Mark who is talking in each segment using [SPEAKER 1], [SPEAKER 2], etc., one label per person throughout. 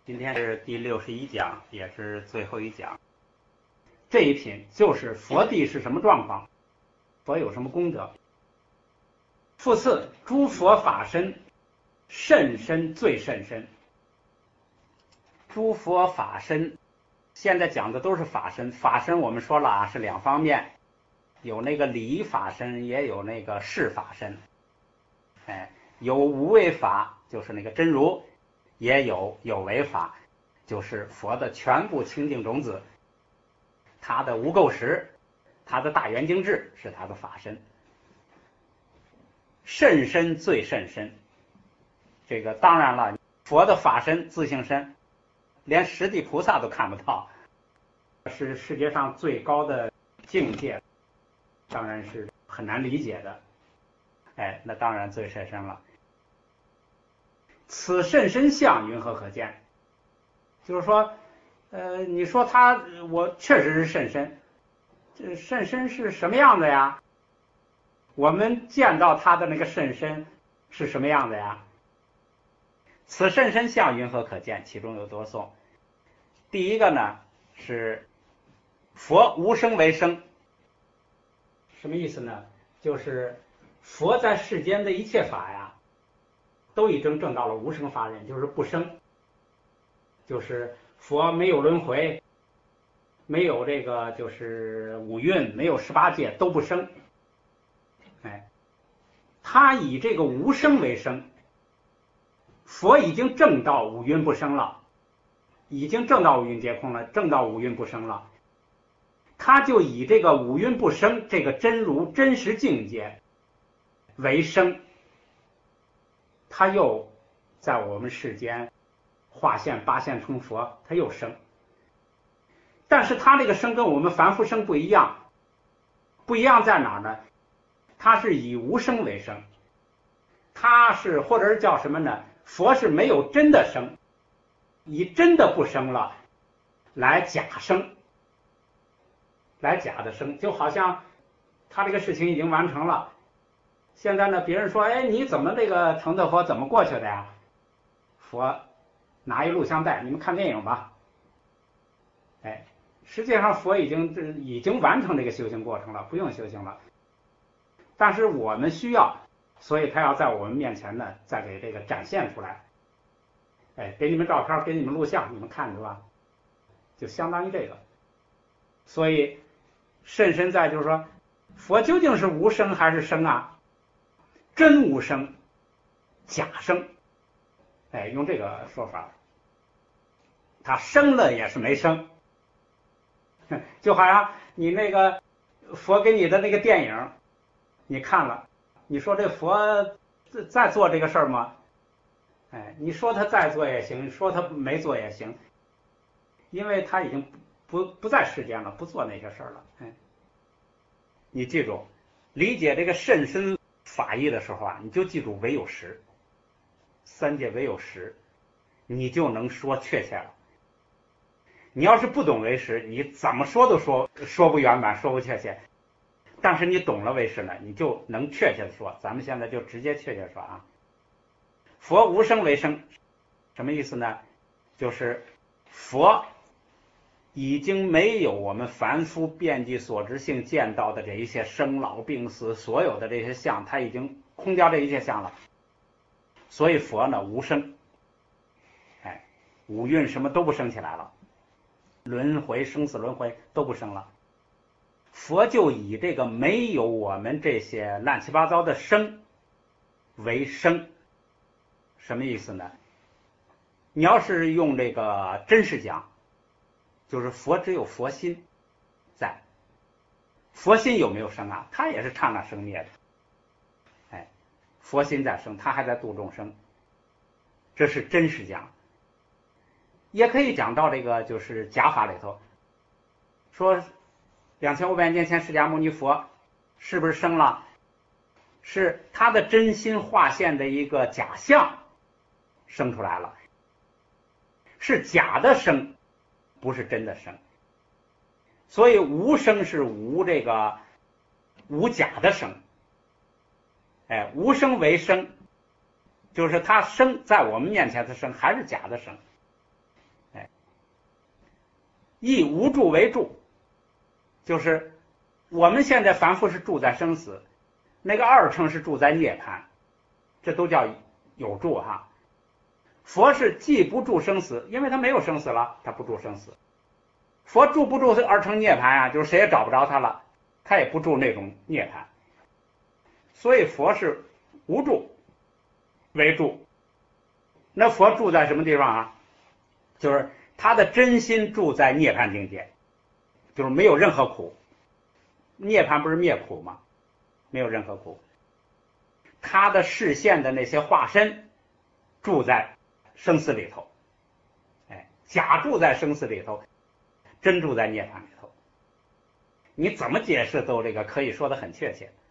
[SPEAKER 1] 今天是第61讲，也是最后一讲。这一品就是佛地是什么状况，佛有什么功德。复次，诸佛法身，甚深最甚深。诸佛法身，现在讲的都是法身。法身我们说了啊，是两方面，有那个理法身，也有那个事法身。有无为法，就是那个真如，也有有为法，就是佛的全部清净种子，他的无垢识，他的大圆精智是他的法身。甚深最甚深，这个当然了，佛的法身自性身，连十地菩萨都看不到，是世界上最高的境界，当然是很难理解的。那当然最甚深了。此甚深相云何可见？就是说，你说他，我确实是甚深，这甚深是什么样的呀？我们见到他的那个甚深是什么样的呀？此甚深相云何可见？其中有多颂。第一个呢是佛无生为生，什么意思呢？就是佛在世间的一切法呀，都已经证到了无生法忍，就是不生，就是佛没有轮回，没有这个就是五蕴，没有18界，都不生。他以这个无生为生，佛已经证到五蕴不生了，已经证到五蕴皆空了，证到五蕴不生了，他就以这个五蕴不生这个真如真实境界为生，他又在我们世间化现八现成佛，他又生。但是他这个生跟我们凡夫生不一样，不一样在哪呢？他是以无生为生，他是或者是叫什么呢？佛是没有真的生，以真的不生了来假生，来假的生，就好像他这个事情已经完成了，现在呢别人说，你怎么这个成的佛怎么过去的呀？佛拿一录像带，你们看电影吧。实际上佛已经完成这个修行过程了，不用修行了。但是我们需要，所以他要在我们面前呢再给这个展现出来。给你们照片，给你们录像，你们看着吧，就相当于这个。所以甚深在就是说，佛究竟是无生还是生啊？真无生，假生。用这个说法，他生了也是没生。就好像你那个佛给你的那个电影，你看了，你说这佛在做这个事儿吗？你说他在做也行，说他没做也行，因为他已经不在世间了，不做那些事儿了。你记住，理解这个甚深法义的时候啊，你就记住唯有实，三界唯有实，你就能说确切了。你要是不懂唯识，你怎么说都说不圆满，说不确切。但是你懂了唯识呢，你就能确切的说。咱们现在就直接确切说啊，佛无生为生，什么意思呢？就是佛已经没有我们凡夫遍计所知性见到的这一切生老病死所有的这些相，他已经空掉这一切相了。所以佛呢无生，五蕴什么都不生起来了。轮回生死轮回都不生了，佛就以这个没有我们这些乱七八糟的生为生。什么意思呢？你要是用这个真实讲，就是佛只有佛心在，佛心有没有生啊？他也是刹那生灭的。佛心在生，他还在度众生，这是真实讲。也可以讲到这个就是假法里头，说2500年前释迦牟尼佛是不是生了？是他的真心化现的一个假象生出来了，是假的生，不是真的生。所以无生是无这个无假的生。无生为生，就是他生在我们面前的生还是假的生。 以无住为住，就是我们现在凡夫是住在生死，那个二乘是住在涅槃，这都叫有住哈。佛是既不住生死，因为他没有生死了，他不住生死。佛住不住二乘涅槃啊？就是谁也找不着他了，他也不住那种涅槃。所以佛是无住为住。那佛住在什么地方啊？就是他的真心住在涅槃境界，就是没有任何苦。涅槃不是灭苦吗？没有任何苦。他的视线的那些化身住在生死里头，假住在生死里头，真住在涅槃里头。你怎么解释都这个可以说得很确切。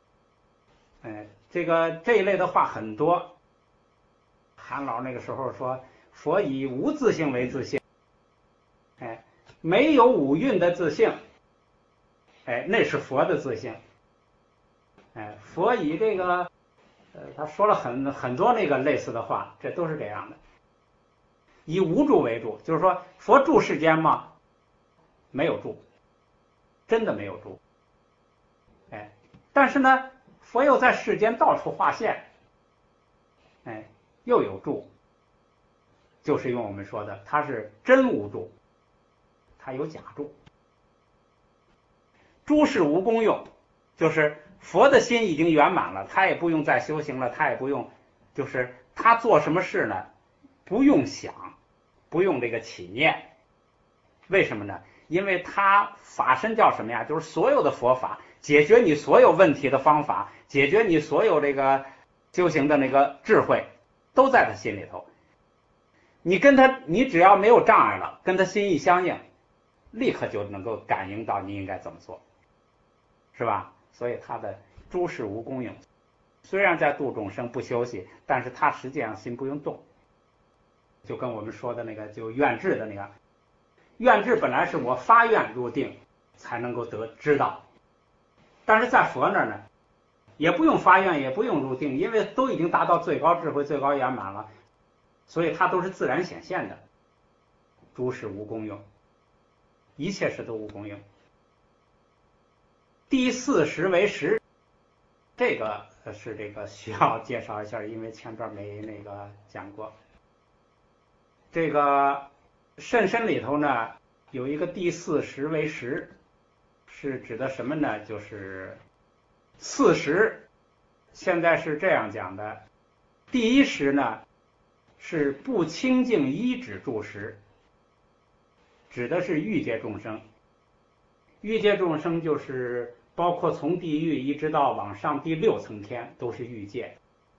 [SPEAKER 1] 这一类的话很多。韩老那个时候说，佛以无自性为自性，没有五蕴的自性，那是佛的自性。佛以这个，他说了很多那个类似的话，这都是这样的。以无住为住，就是说佛住世间吗？没有住，真的没有住。但是呢，佛又在世间到处化现，又有住，就是用我们说的，他是真无住，他有假住。诸事无功用，就是佛的心已经圆满了，他也不用再修行了，他也不用，就是他做什么事呢？不用想，不用这个起念。为什么呢？因为他法身叫什么呀？就是所有的佛法，解决你所有问题的方法，解决你所有这个修行的那个智慧，都在他心里头。你只要没有障碍了，跟他心意相应，立刻就能够感应到你应该怎么做，是吧？所以他的诸事无功用，虽然在度众生不休息，但是他实际上心不用动。就跟我们说的那个就愿智的那个，愿智本来是我发愿入定才能够知道，但是在佛那儿呢，也不用发愿，也不用入定，因为都已经达到最高智慧、最高圆满了，所以它都是自然显现的。诸事无功用，一切事都无功用。第四识为识，这个是这个需要介绍一下，因为前边没那个讲过。这个甚深里头呢，有一个第四识为识，是指的什么呢？就是四识，现在是这样讲的。第一识呢，是不清净依止住识，指的是欲界众生。欲界众生就是包括从地狱一直到往上第6层天都是欲界，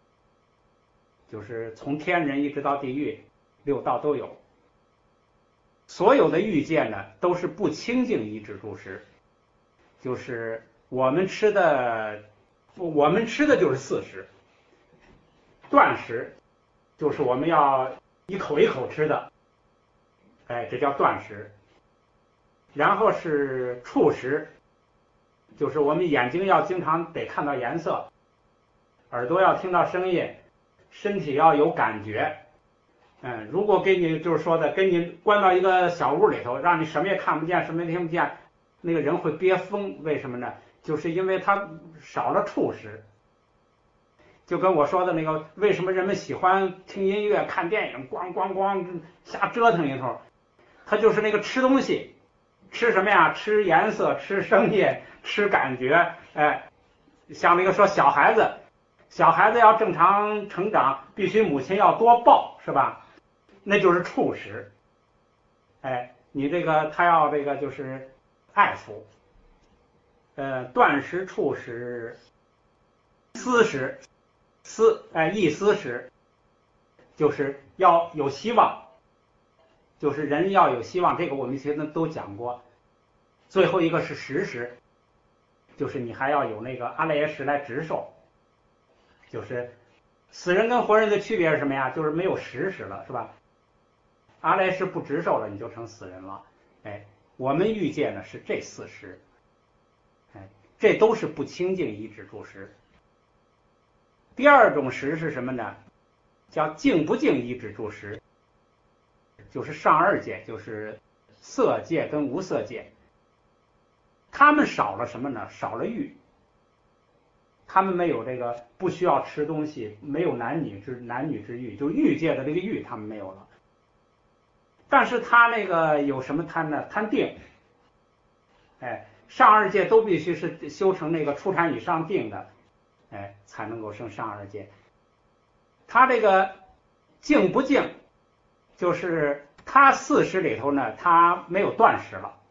[SPEAKER 1] 就是从天人一直到地狱6道都有。所有的欲界呢都是不清净依止住识，就是我们吃的就是四识。断食就是我们要一口一口吃的，这叫断食。然后是触识，就是我们眼睛要经常得看到颜色，耳朵要听到声音，身体要有感觉。如果给你就是说的，给你关到一个小屋里头，让你什么也看不见，什么也听不见，那个人会憋疯。为什么呢？就是因为他少了触识。就跟我说的那个，为什么人们喜欢听音乐、看电影，咣咣咣瞎折腾一通，他就是那个吃东西，吃什么呀？吃颜色，吃声音，吃感觉。像那个说小孩子要正常成长，必须母亲要多抱，是吧？那就是触识。你这个他要这个就是爱抚。断识、触识、思识。意思识，就是要有希望，就是人要有希望，这个我们现在都讲过。最后一个是识识，就是你还要有那个阿赖耶识来执受。就是死人跟活人的区别是什么呀？就是没有识识了，是吧？阿赖耶识不执受了，你就成死人了。我们欲界呢是这四识，这都是不清净依止住识。第二种识是什么呢？叫净不净依止住识，就是上二界，就是色界跟无色界，他们少了什么呢？少了欲。他们没有这个不需要吃东西，没有男女之欲，就欲界的这个欲他们没有了。但是他那个有什么贪呢？贪定。上二界都必须是修成那个初禅以上定的，才能够升上二界。他这个静不静，就是他40里头呢，他没有断食了，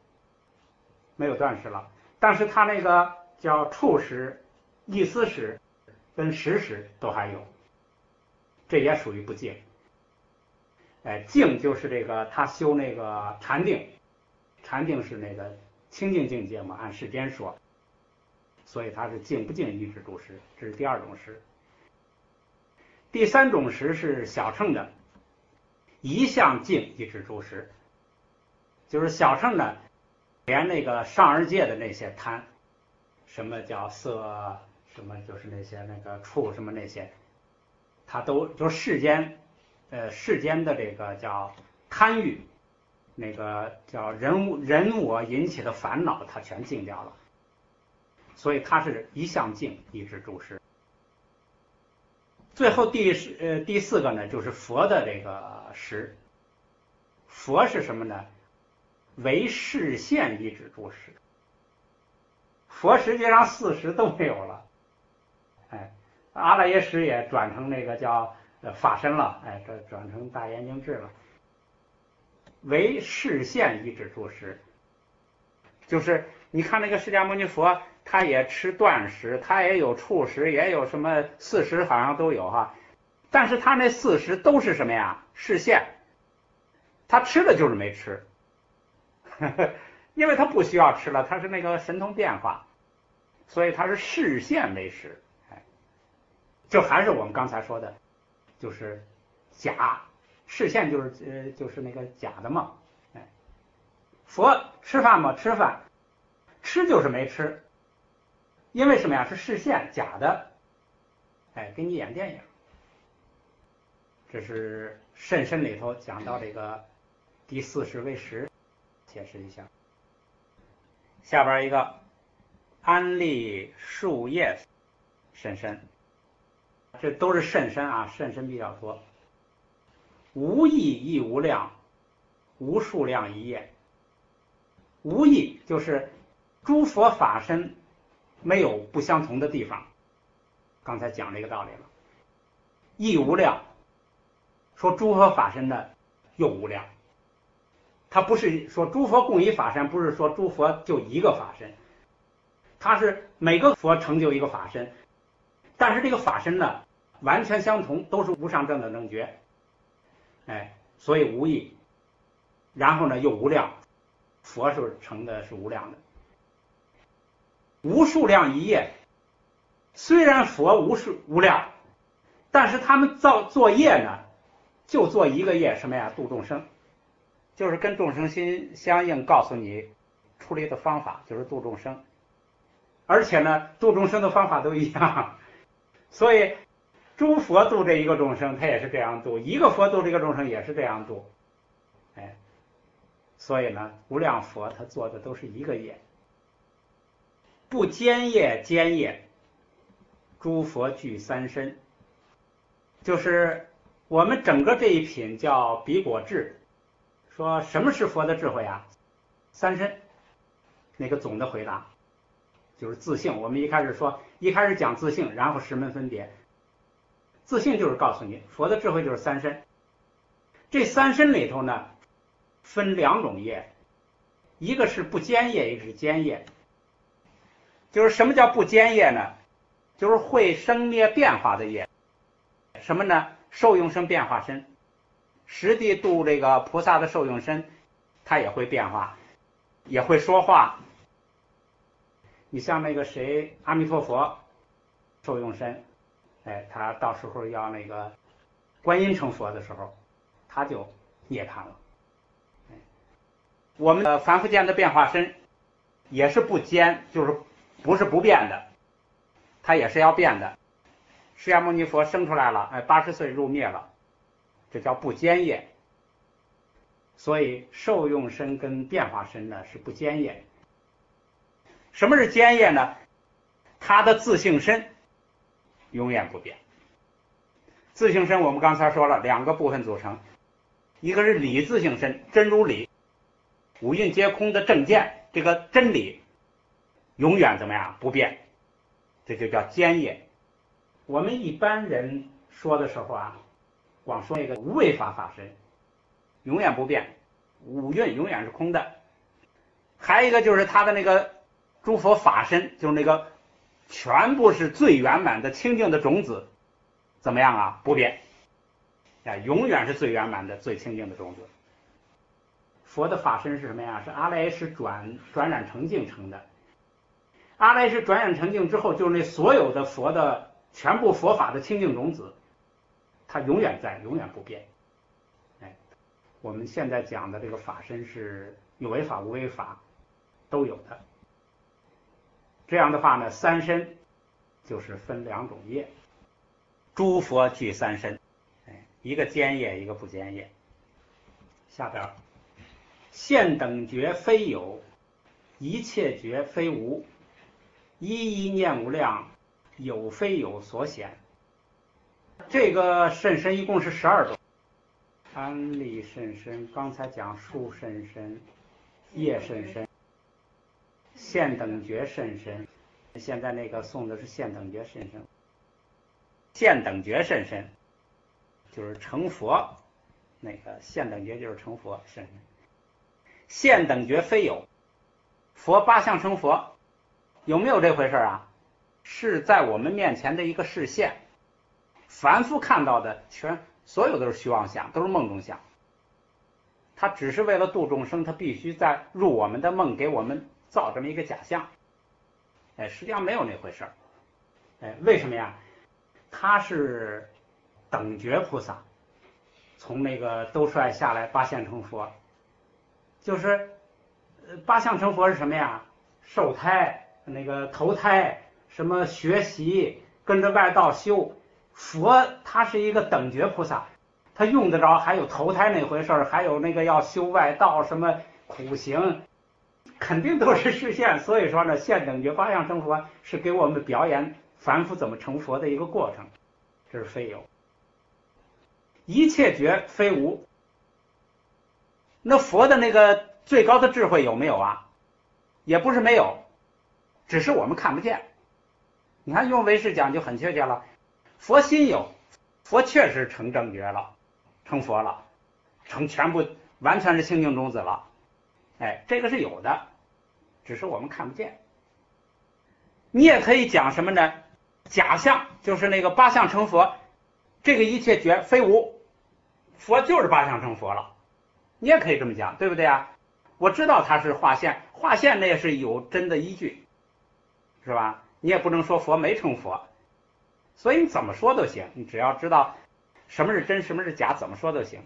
[SPEAKER 1] 但是他那个叫处食、意思食跟识食都还有，这也属于不静。静就是这个他修那个禅定，禅定是那个清净境界嘛，按世间说，所以它是静不静一指住识，这是第二种识。第三种识是小乘的，一向静一指住识，就是小乘呢，连那个上二界的那些贪，什么叫色，什么就是那些那个处什么那些，它都就是世间的这个叫贪欲，那个叫人我引起的烦恼，它全净掉了，所以它是一向静一指住识。最后第4个呢，就是佛的这个识。佛是什么呢？为视线一指住识。佛实际上4识都没有了，阿赖耶识也转成那个叫法身了，这转成大圆镜智了。为视线一指住识，就是你看那个释迦牟尼佛，他也吃断食，他也有处食，也有什么4识，好像都有哈。但是他那4识都是什么呀？视线，他吃了就是没吃，因为他不需要吃了，他是那个神通变化，所以他是视线为识。就还是我们刚才说的，就是假视线，就是那个假的嘛。佛吃饭吗？吃饭，吃就是没吃，因为什么呀？是视线假的，给你演电影。这是甚深里头讲到这个第4识为识，解释一下。下边一个安立树叶甚深，这都是甚深啊，甚深比较多。无义亦无量，无数量一业。无义就是诸佛法身没有不相同的地方，刚才讲这个道理了。义无量，说诸佛法身呢又无量，他不是说诸佛共一法身，不是说诸佛就一个法身，他是每个佛成就一个法身，但是这个法身呢完全相同，都是无上正等正觉，所以无义。然后呢又无量，佛是成的是无量的。无数量一业，虽然佛无量，但是他们做业呢就做一个业，什么呀？度众生，就是跟众生心相应，告诉你处理的方法就是度众生，而且呢度众生的方法都一样，所以诸佛度这一个众生他也是这样度，一个佛度这个众生也是这样度，所以呢无量佛他做的都是一个业。不兼业兼业，诸佛具三身，就是我们整个这一品叫比果智。说什么是佛的智慧啊？三身。那个总的回答就是自性。我们一开始讲自性，然后10门分别。自性就是告诉你佛的智慧就是三身。这三身里头呢分2种业，一个是不兼业，一个是兼业。就是什么叫不兼业呢？就是会生灭变化的业。什么呢？受用身变化身，实地度这个菩萨的受用身，它也会变化，也会说话。你像那个谁，阿弥陀佛受用身，他到时候要那个观音成佛的时候，他就涅槃了。我们的凡夫见的变化身也是不兼，就是不是不变的，它也是要变的。释迦牟尼佛生出来了，80岁入灭了，这叫不兼业。 所以受用身跟变化身呢是不兼业。什么是兼业呢？它的自性身永远不变。自性身我们刚才说了两个部分组成，一个是理自性身，真如理，五蕴皆空的正见，这个真理永远怎么样不变，这就叫兼业。我们一般人说的时候啊，光说那个无为法法身永远不变，五蕴永远是空的。还有一个就是他的那个诸佛法身，就是那个全部是最圆满的清净的种子，怎么样啊？不变，永远是最圆满的最清净的种子。佛的法身是什么呀？是阿赖耶识转染成净成的。阿赖耶识转染成净之后，就是那所有的佛的全部佛法的清净种子，它永远在，永远不变。我们现在讲的这个法身是有为法、无为法都有的。这样的话呢，三身就是分两种业，诸佛具三身，一个兼业，一个不兼业。下边现等觉非有，一切觉非无，一一念无量，有非有所显。这个甚深一共是12种。安立甚深，刚才讲数甚深，业甚深，现等觉甚深。现在那个诵的是现等觉甚深。现等觉甚深就是成佛，那个现等觉就是成佛甚深。现等觉非有，佛八相成佛，有没有这回事啊？是在我们面前的一个视线，凡夫看到的所有都是虚妄相，都是梦中相。他只是为了度众生，他必须在入我们的梦，给我们造这么一个假象。实际上没有那回事。为什么呀？他是等觉菩萨，从那个兜率下来八相成佛。就是八相成佛是什么呀？受胎，那个投胎，什么学习，跟着外道修。佛他是一个等觉菩萨，他用得着还有投胎那回事儿，还有那个要修外道，什么苦行，肯定都是视线。所以说呢，现等觉八相成佛是给我们表演凡夫怎么成佛的一个过程，这是非有。一切觉非无，那佛的那个最高的智慧有没有啊？也不是没有，只是我们看不见。你看用唯识讲就很确切了，佛心有，佛确实成正觉了，成佛了，成全部完全是清净种子了。这个是有的，只是我们看不见。你也可以讲什么呢？假象，就是那个八相成佛，这个一切觉非无，佛就是八相成佛了。你也可以这么讲，对不对啊？我知道它是划线，划线那也是有真的依据，是吧？你也不能说佛没成佛，所以你怎么说都行，你只要知道什么是真，什么是假，怎么说都行。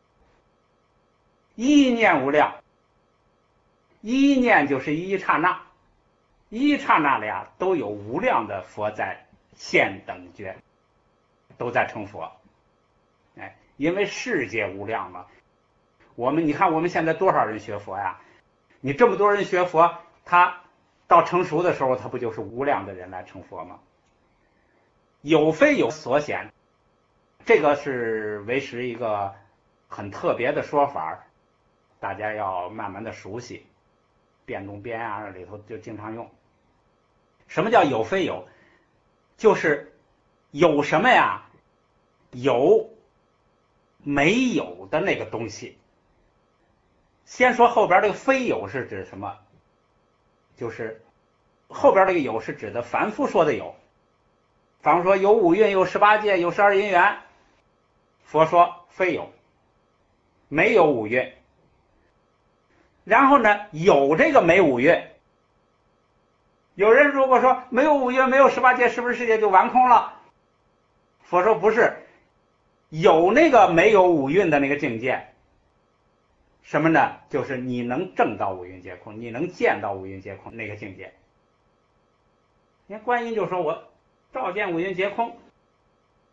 [SPEAKER 1] 一念无量，一念就是一刹那，一刹那里啊都有无量的佛在现等觉，都在成佛。因为世界无量嘛。你看我们现在多少人学佛呀？你这么多人学佛，他到成熟的时候，他不就是无量的人来成佛吗？有非有所显，这个是唯识一个很特别的说法，大家要慢慢的熟悉。辩中边啊里头就经常用。什么叫有非有？就是有什么呀？有没有的那个东西。先说后边这个非有是指什么？就是后边这个有是指的凡夫说的有。比方说有五蕴，有18界，有12因缘，佛说非有，没有五蕴。然后呢，有这个没五蕴。有人如果说没有五蕴，没有18界，是不是世界就完空了？佛说不是，有那个没有五蕴的那个境界。什么呢？就是你能证到五蕴皆空，你能见到五蕴皆空那个境界。你看观音就说我照见五蕴皆空，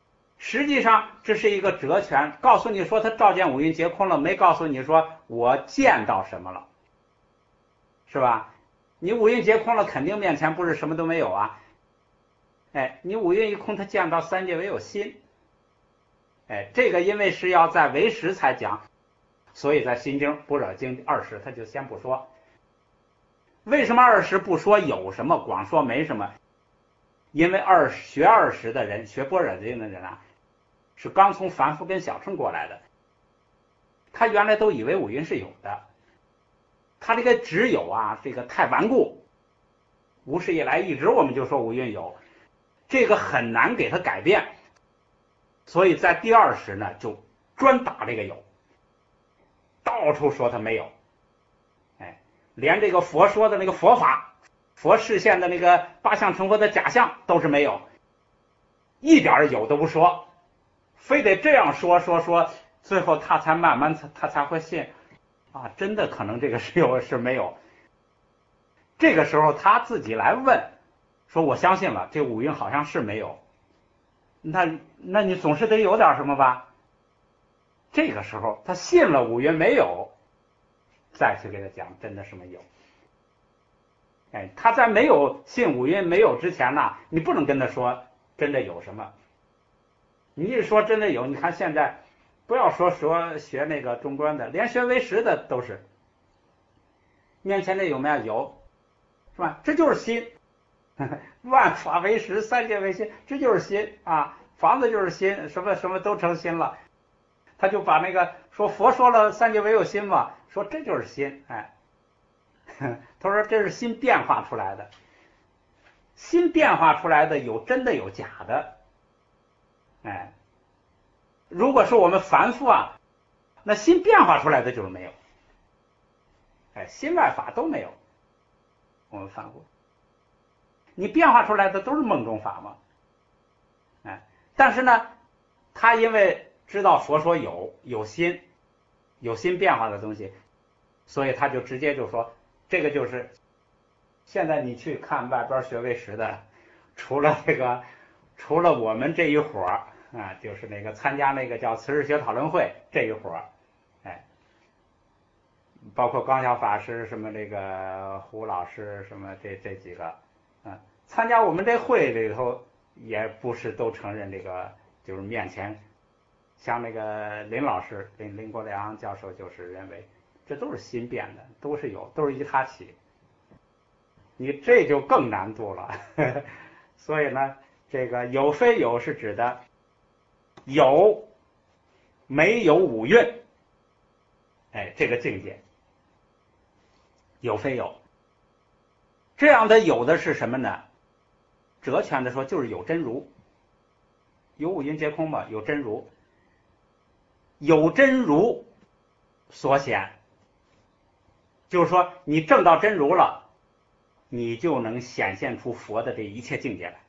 [SPEAKER 1] 实际上这是一个折拳，告诉你说他照见五蕴皆空了，没告诉你说我见到什么了，是吧？你五蕴皆空了，肯定面前不是什么都没有啊。哎，你五蕴一空，他见到三界唯有心。哎，这个因为是要在唯识才讲，所以在心经、般若经20他就先不说。为什么20不说有什么，光说没什么？因为学20的人，学般若经的人啊，是刚从凡夫跟小乘过来的，他原来都以为五蕴是有的，他这个只有啊，这个太顽固。无始以来一直我们就说五蕴有，这个很难给他改变，所以在第20呢就专打这个有，到处说他没有。哎，连这个佛说的那个佛法，佛示现的那个八相成佛的假象都是没有，一点有都不说，非得这样说，最后他才慢慢他才会信啊，真的可能这个是有是没有。这个时候他自己来问，说我相信了，这五蕴好像是没有，那你总是得有点什么吧？这个时候他信了五蕴没有，再去给他讲真的是没有。哎，他在没有信五蕴没有之前呢，你不能跟他说真的有什么。你一说真的有，你看现在不要说学那个中观的，连学唯识的都是面前的有没有？有，是吧？这就是心，万法唯识，三界唯心，这就是心啊！房子就是心，什么都成心了。他就把那个说佛说了三界唯有心嘛，说这就是心，哎，他说这是心变化出来的，心变化出来的有真的有假的，哎，如果是我们凡夫啊，那心变化出来的就是没有，哎，心外法都没有，我们凡夫，你变化出来的都是梦中法嘛，哎，但是呢，他因为知道佛说有心变化的东西，所以他就直接就说这个就是现在你去看外边学唯识的，除了我们这一伙啊，就是那个参加那个叫慈日学讨论会这一伙，哎，包括光孝法师什么这个胡老师什么这几个，参加我们这会里头也不是都承认这个，就是面前。像那个林老师林国良教授就是认为这都是心变的，都是有，都是依他起，你这就更难度了。所以呢，这个有非有是指的有没有五蕴，哎，这个境界有非有，这样的有的是什么呢？哲权的说就是有真如，有五蕴皆空嘛，有真如。有真如所显，就是说你证到真如了，你就能显现出佛的这一切境界来。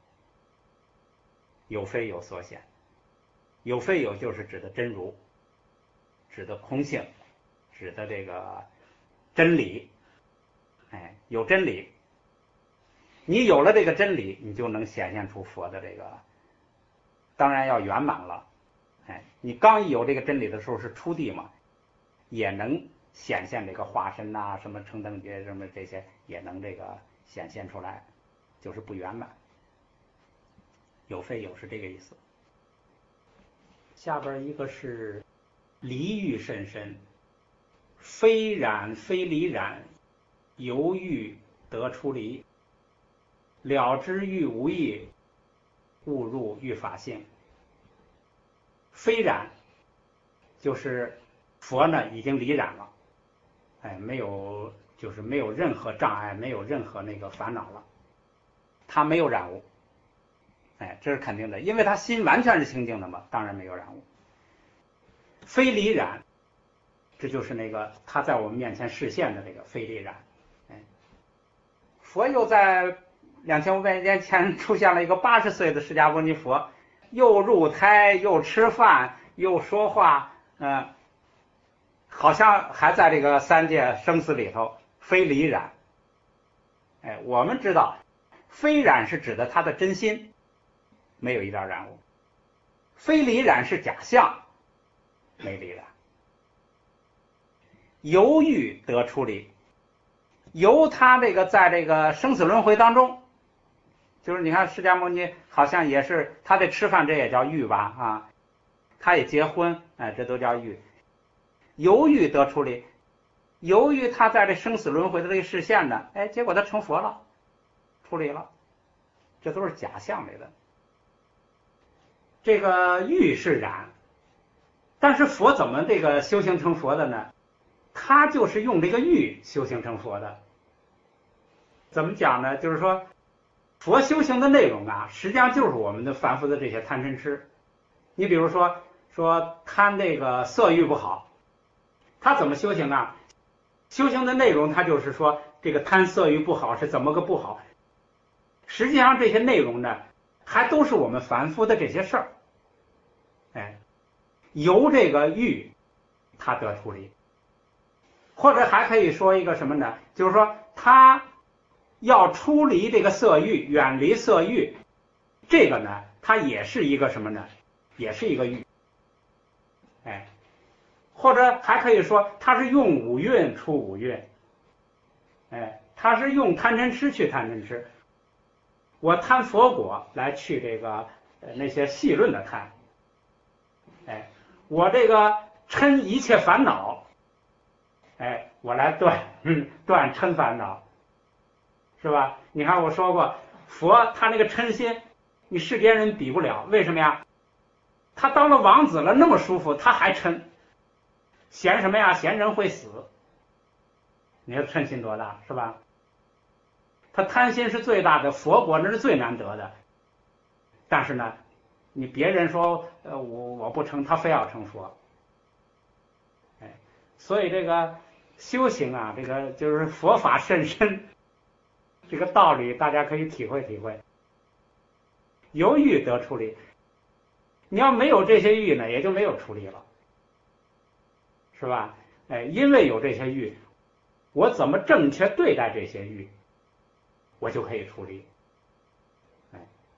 [SPEAKER 1] 有非有所显，有非有就是指的真如，指的空性，指的这个真理。哎，有真理，你有了这个真理，你就能显现出佛的这个，当然要圆满了。哎，你刚一有这个真理的时候是初地嘛，也能显现这个化身呐、什么成等觉什么这些也能这个显现出来，就是不圆满。有非有是这个意思。下边一个是离欲甚深，非染非离染，由欲得出离，了知欲无益，误入欲法性。非染就是佛呢已经离染了，哎，没有就是没有任何障碍，没有任何那个烦恼了，他没有染污，哎，这是肯定的，因为他心完全是清净的嘛，当然没有染污。非离染，这就是那个他在我们面前示现的这个非离染，哎，佛又在2500年前出现了一个80岁的释迦牟尼佛。又入胎，又吃饭，又说话，好像还在这个三界生死里头，非离染。哎，我们知道，非染是指的他的真心没有一点染污， 非理染是假象，没理染。由欲得出离，由他这个在这个生死轮回当中，就是你看释迦牟尼好像也是他得吃饭，这也叫欲吧啊，他也结婚，哎，这都叫欲。由欲得出离，由于他在这生死轮回的这个视线呢，哎，结果他成佛了，出离了，这都是假象来的。这个欲是染，但是佛怎么这个修行成佛的呢？他就是用这个欲修行成佛的。怎么讲呢？就是说，佛修行的内容啊，实际上就是我们的凡夫的这些贪嗔痴。你比如说贪这个色欲不好，他怎么修行啊？修行的内容，他就是说这个贪色欲不好是怎么个不好？实际上这些内容呢，还都是我们凡夫的这些事儿。哎，由这个欲，他得出离。或者还可以说一个什么呢？就是说他要出离这个色欲，远离色欲，这个呢，它也是一个什么呢？也是一个欲。哎，或者还可以说他是用五蕴出五蕴。哎，他是用贪嗔痴去贪嗔痴。我贪佛果来去这个那些细论的贪。哎，我这个嗔一切烦恼。哎，我来断嗔烦恼，是吧？你看我说过，佛他那个嗔心，你世间人比不了，为什么呀？他当了王子了，那么舒服，他还嗔，嫌什么呀？嫌人会死。你看嗔心多大，是吧？他贪心是最大的，佛果那是最难得的。但是呢，你别人说我不成，他非要成佛。哎，所以这个修行啊，这个就是佛法甚深，这个道理大家可以体会体会。由欲得出离，你要没有这些欲呢，也就没有出离了，是吧？哎，因为有这些欲，我怎么正确对待这些欲，我就可以出离。哎，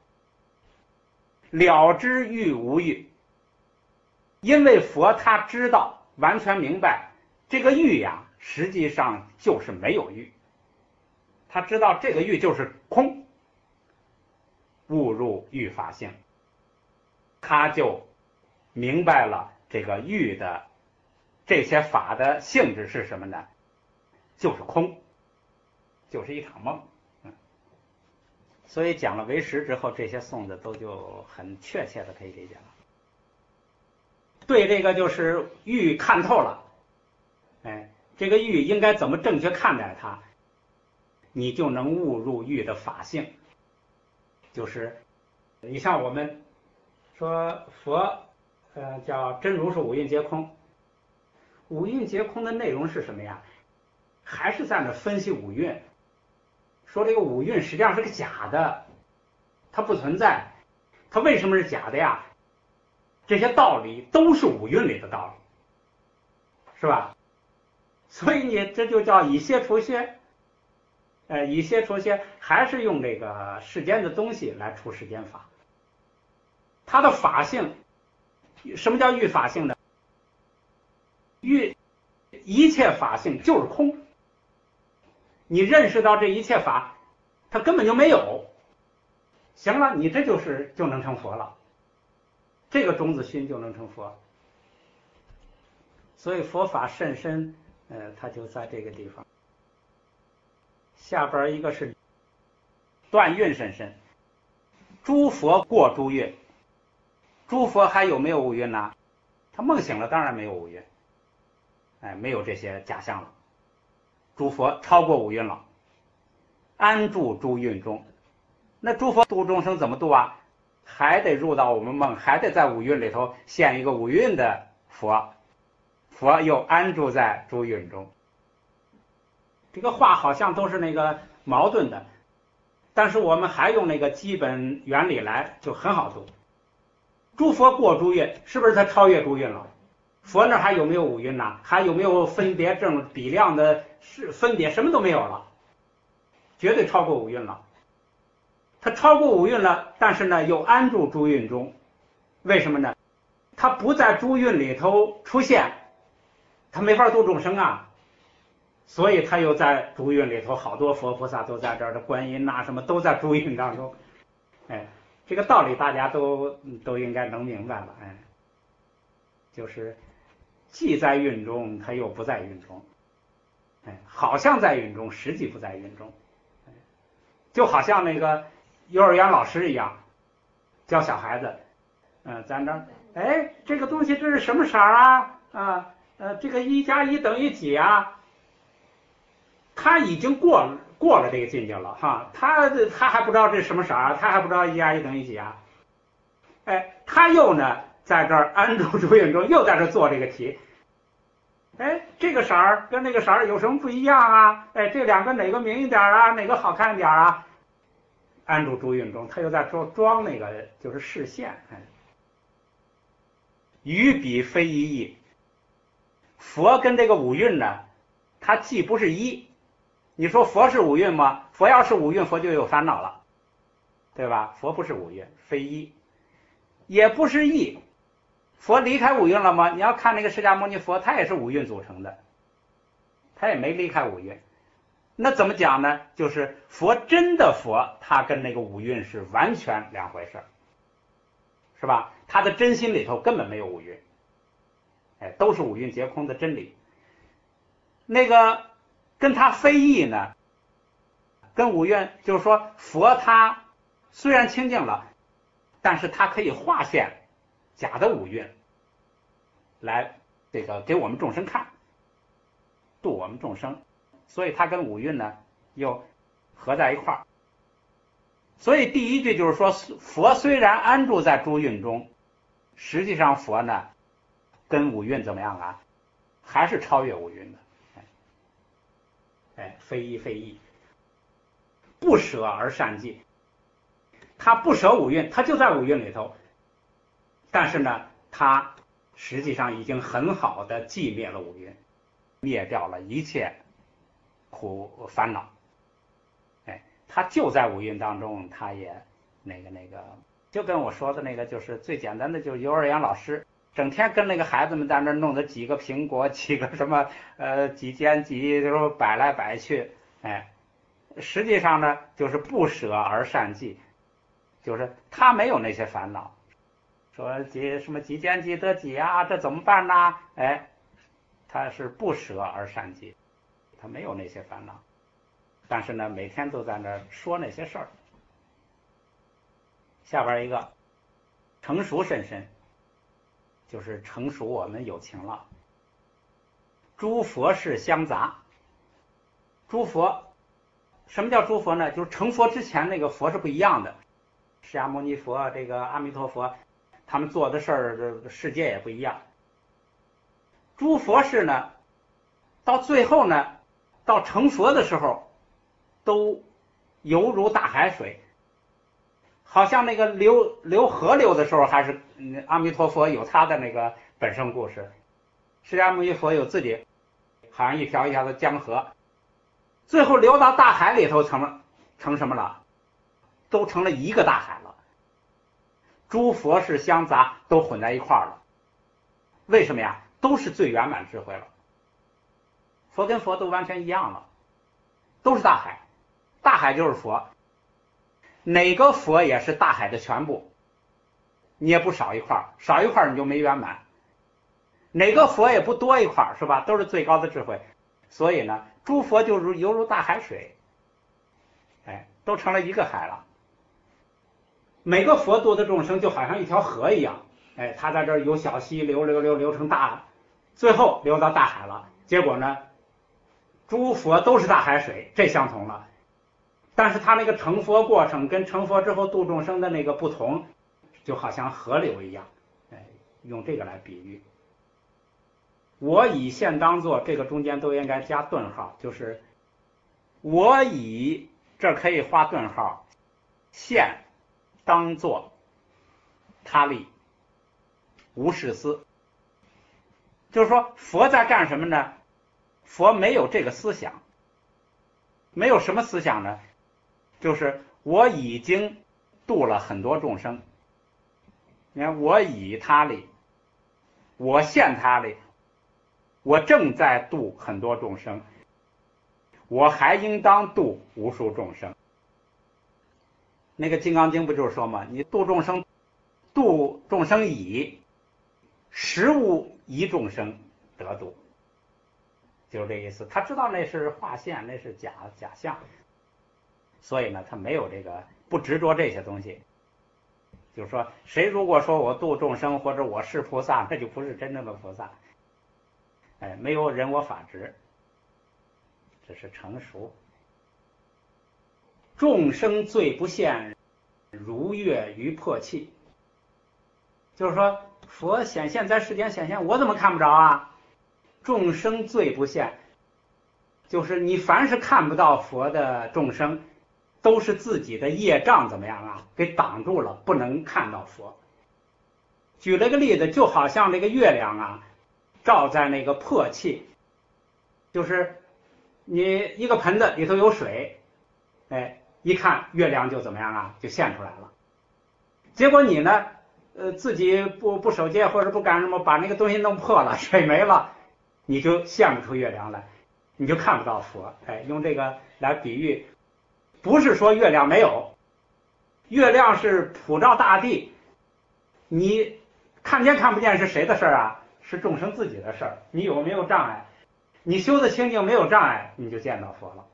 [SPEAKER 1] 了知欲无欲，因为佛他知道，完全明白这个欲呀，实际上就是没有欲。他知道这个欲就是空，误入欲法性，他就明白了这个欲的这些法的性质是什么呢？就是空，就是一场梦。所以讲了唯识之后，这些颂子都就很确切的可以理解了。对这个就是欲看透了，哎，这个欲应该怎么正确看待它，你就能悟入欲的法性。就是你像我们说佛叫真如是五蕴皆空，五蕴皆空的内容是什么呀？还是在那分析五蕴，说这个五蕴实际上是个假的，它不存在。它为什么是假的呀？这些道理都是五蕴里的道理，是吧？所以你这就叫以歇除歇。以歇除歇，还是用这个世间的东西来出世间法。它的法性，什么叫欲法性呢？欲一切法性就是空。你认识到这一切法，它根本就没有。行了，你这就能成佛了。这个种子心就能成佛。所以佛法甚深，它就在这个地方。下边一个是断蕴甚深，诸佛过诸蕴。诸佛还有没有五蕴呢？他梦醒了，当然没有五蕴，哎，没有这些假象了。诸佛超过五蕴了，安住诸蕴中。那诸佛度众生怎么度啊？还得入到我们梦，还得在五蕴里头现一个五蕴的佛，佛又安住在诸蕴中。这个话好像都是那个矛盾的，但是我们还用那个基本原理来，就很好读。诸佛过诸蕴，是不是他超越诸蕴了？佛那还有没有五蕴呢？还有没有分别正比量的分别？什么都没有了，绝对超过五蕴了。他超过五蕴了，但是呢又安住诸蕴中。 为什么呢？他不在诸运里头出现，他没法度众生啊。所以他又在诸运里头，好多佛菩萨都在这儿的，观音呐什么都在诸运当中。哎，这个道理大家都应该能明白了。哎，就是既在运中，他又不在运中。哎，好像在运中，实际不在运中。就好像那个幼儿园老师一样，教小孩子，咱这儿，哎，这个东西这是什么色啊？这个1加1等于几啊？他已经过了这个境界了哈，他还不知道这是什么色啊，他还不知道1加1等于几啊？哎，他又呢在这儿安住诸运中，又在这做这个题。哎，这个色儿跟那个色儿有什么不一样啊？哎，这两个哪个明一点啊？哪个好看一点啊？安住诸运中，他又在装那个就是视线。哎，于彼非一义。佛跟这个五蕴呢，它既不是一。你说佛是五蕴吗？佛要是五蕴，佛就有烦恼了，对吧？佛不是五蕴，非一，也不是异。佛离开五蕴了吗？你要看那个释迦牟尼佛，他也是五蕴组成的，他也没离开五蕴。那怎么讲呢？就是佛真的佛，他跟那个五蕴是完全两回事，是吧？他的真心里头根本没有五蕴，哎，都是五蕴皆空的真理。那个跟他非异呢，跟五蕴就是说佛他虽然清净了，但是他可以化现假的五蕴来这个给我们众生看，度我们众生，所以他跟五蕴呢又合在一块儿。所以第一句就是说，佛虽然安住在诸蕴中，实际上佛呢跟五蕴怎么样啊？还是超越五蕴的。哎，非一非异，不舍而善济。他不舍五蕴，他就在五蕴里头，但是呢，他实际上已经很好的寂灭了五蕴，灭掉了一切苦烦恼。哎，他就在五蕴当中，他也那个，就跟我说的那个，就是最简单的，就是幼儿园老师整天跟那个孩子们在那弄的几个苹果，几个什么几尖几，就是摆来摆去，哎，实际上呢，就是不舍而善济，就是他没有那些烦恼，说什么几尖几得几啊，这怎么办呢？哎，他是不舍而善济，他没有那些烦恼，但是呢，每天都在那说那些事儿。下边一个成熟甚深，就是成熟我们有情了。诸佛是相杂，诸佛什么叫诸佛呢？就是成佛之前那个佛是不一样的，释迦牟尼佛、这个阿弥陀佛，他们做的事儿，世界也不一样。诸佛是呢，到最后呢，到成佛的时候，都犹如大海水。好像那个流河流的时候，还是阿弥陀佛有他的那个本生故事，释迦牟尼佛有自己，好像一条一条的江河，最后流到大海里头成什么了？都成了一个大海了。诸佛是相杂，都混在一块儿了。为什么呀？都是最圆满智慧了。佛跟佛都完全一样了，都是大海，大海就是佛。哪个佛也是大海的全部，你也不少一块，少一块你就没圆满。哪个佛也不多一块，是吧？都是最高的智慧。所以呢，诸佛就犹如大海水，哎，都成了一个海了。每个佛度的众生就好像一条河一样，哎，他在这儿有小溪流成大，最后流到大海了。结果呢，诸佛都是大海水，这相同了。但是他那个成佛过程跟成佛之后度众生的那个不同，就好像河流一样，哎，用这个来比喻。我以现当作，这个中间都应该加顿号，就是我以这可以画顿号，现当作他立无事思，就是说佛在干什么呢？佛没有这个思想，没有什么思想呢？就是我已经度了很多众生， 你看，我以他力，我现他力，我正在度很多众生，我还应当度无数众生。那个《金刚经》不就是说嘛，你度众生，度众生以实无一众生得度，就是这意思。他知道那是画线，那是假象，所以呢，他没有这个不执着这些东西。就是说，谁如果说我度众生或者我是菩萨，那就不是真正的菩萨。没有人我法执，这是成熟。众生最不现，如月于破气。就是说，佛显现在世间显现，我怎么看不着啊？众生最不现，就是你凡是看不到佛的众生，都是自己的业障怎么样啊？给挡住了，不能看到佛。举了个例子，就好像这个月亮啊，照在那个破气，就是你一个盆子里头有水，一看月亮就怎么样啊？就现出来了。结果你呢，自己不守戒或者不干什么，把那个东西弄破了，水没了，你就现不出月亮来，你就看不到佛。用这个来比喻，不是说月亮没有，月亮是普照大地，你看见看不见是谁的事儿啊？是众生自己的事儿。你有没有障碍？你修的清净没有障碍，你就见到佛了。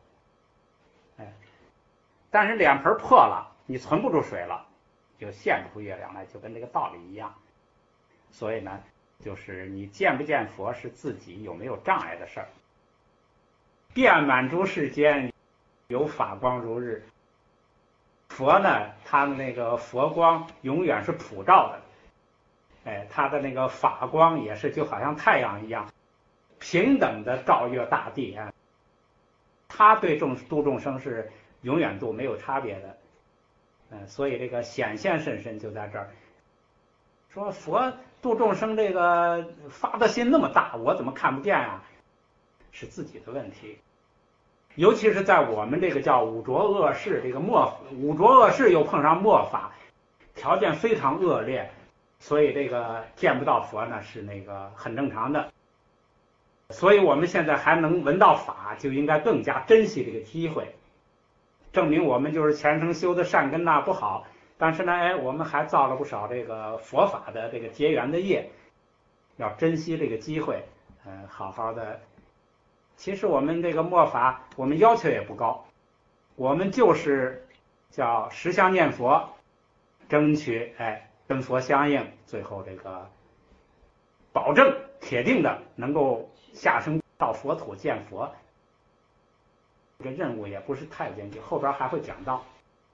[SPEAKER 1] 但是脸盆破了，你存不住水了，就现不出月亮来，就跟这个道理一样。所以呢，就是你见不见佛是自己有没有障碍的事儿。遍满诸世间，有法光如日。佛呢，他的那个佛光永远是普照的，他的那个法光也是就好像太阳一样，平等的照耀大地啊。他对度众生是永远度没有差别的，所以这个显现甚深就在这儿。说佛度众生这个发的心那么大，我怎么看不见啊？是自己的问题。尤其是在我们这个叫五浊恶世，这个五浊恶世又碰上末法，条件非常恶劣，所以这个见不到佛呢是那个很正常的。所以我们现在还能闻到法，就应该更加珍惜这个机会，证明我们就是前生修的善根呐不好，但是呢，我们还造了不少这个佛法的这个结缘的业，要珍惜这个机会，好好的。其实我们这个末法，我们要求也不高，我们就是叫实相念佛，争取跟佛相应，最后这个保证铁定的能够下生到佛土见佛。这个任务也不是太艰巨，后边还会讲到。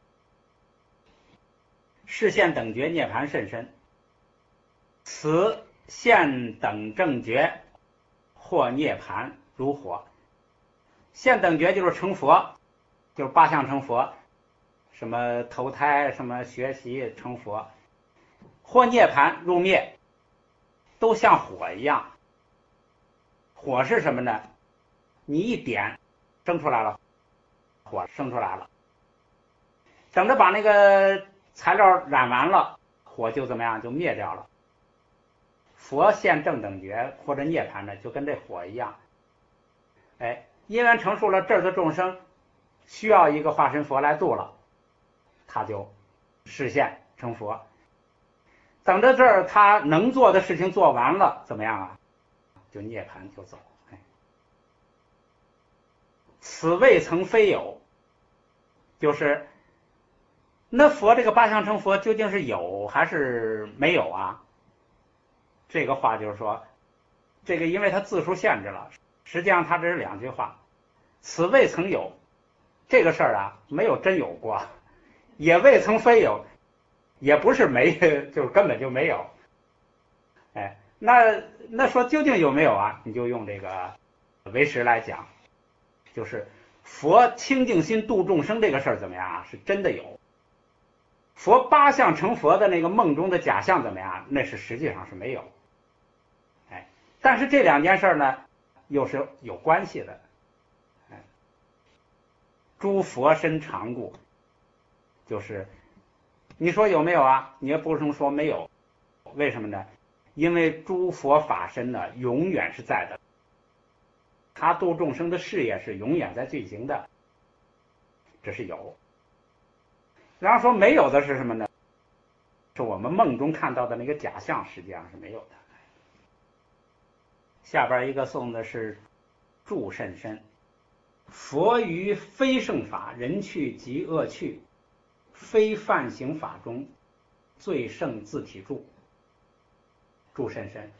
[SPEAKER 1] 示现等觉涅槃甚深，此现等正觉或涅槃如火。现等觉就是成佛，就是八相成佛，什么投胎，什么学习成佛，或涅槃入灭，都像火一样。火是什么呢？你一点生出来了，火生出来了，等着把那个材料染完了，火就怎么样，就灭掉了。佛现正等觉或者涅槃呢，就跟这火一样。因缘成熟了，这儿的众生需要一个化身佛来度了，他就示现成佛。等着这儿他能做的事情做完了，怎么样啊？就涅槃就走。此未曾非有，就是那佛这个八相成佛究竟是有还是没有啊？这个话就是说，这个因为它字数限制了，实际上它这是两句话。此未曾有，这个事儿啊，没有真有过，也未曾非有，也不是没，就是根本就没有。那说究竟有没有啊？你就用这个唯识来讲，就是佛清净心度众生这个事儿怎么样啊？是真的有。佛八相成佛的那个梦中的假象怎么样？那是实际上是没有。但是这两件事呢，又是有关系的。诸佛身常故，就是你说有没有啊？你也不能说没有， 为什么呢？因为诸佛法身呢，永远是在的，他度众生的事业是永远在进行的，这是有。然后说没有的是什么呢？是我们梦中看到的那个假象，实际上是没有的。下边一个颂的是住甚深，佛于非圣法，人去即恶去，非犯行法中，最胜自体住。住甚深，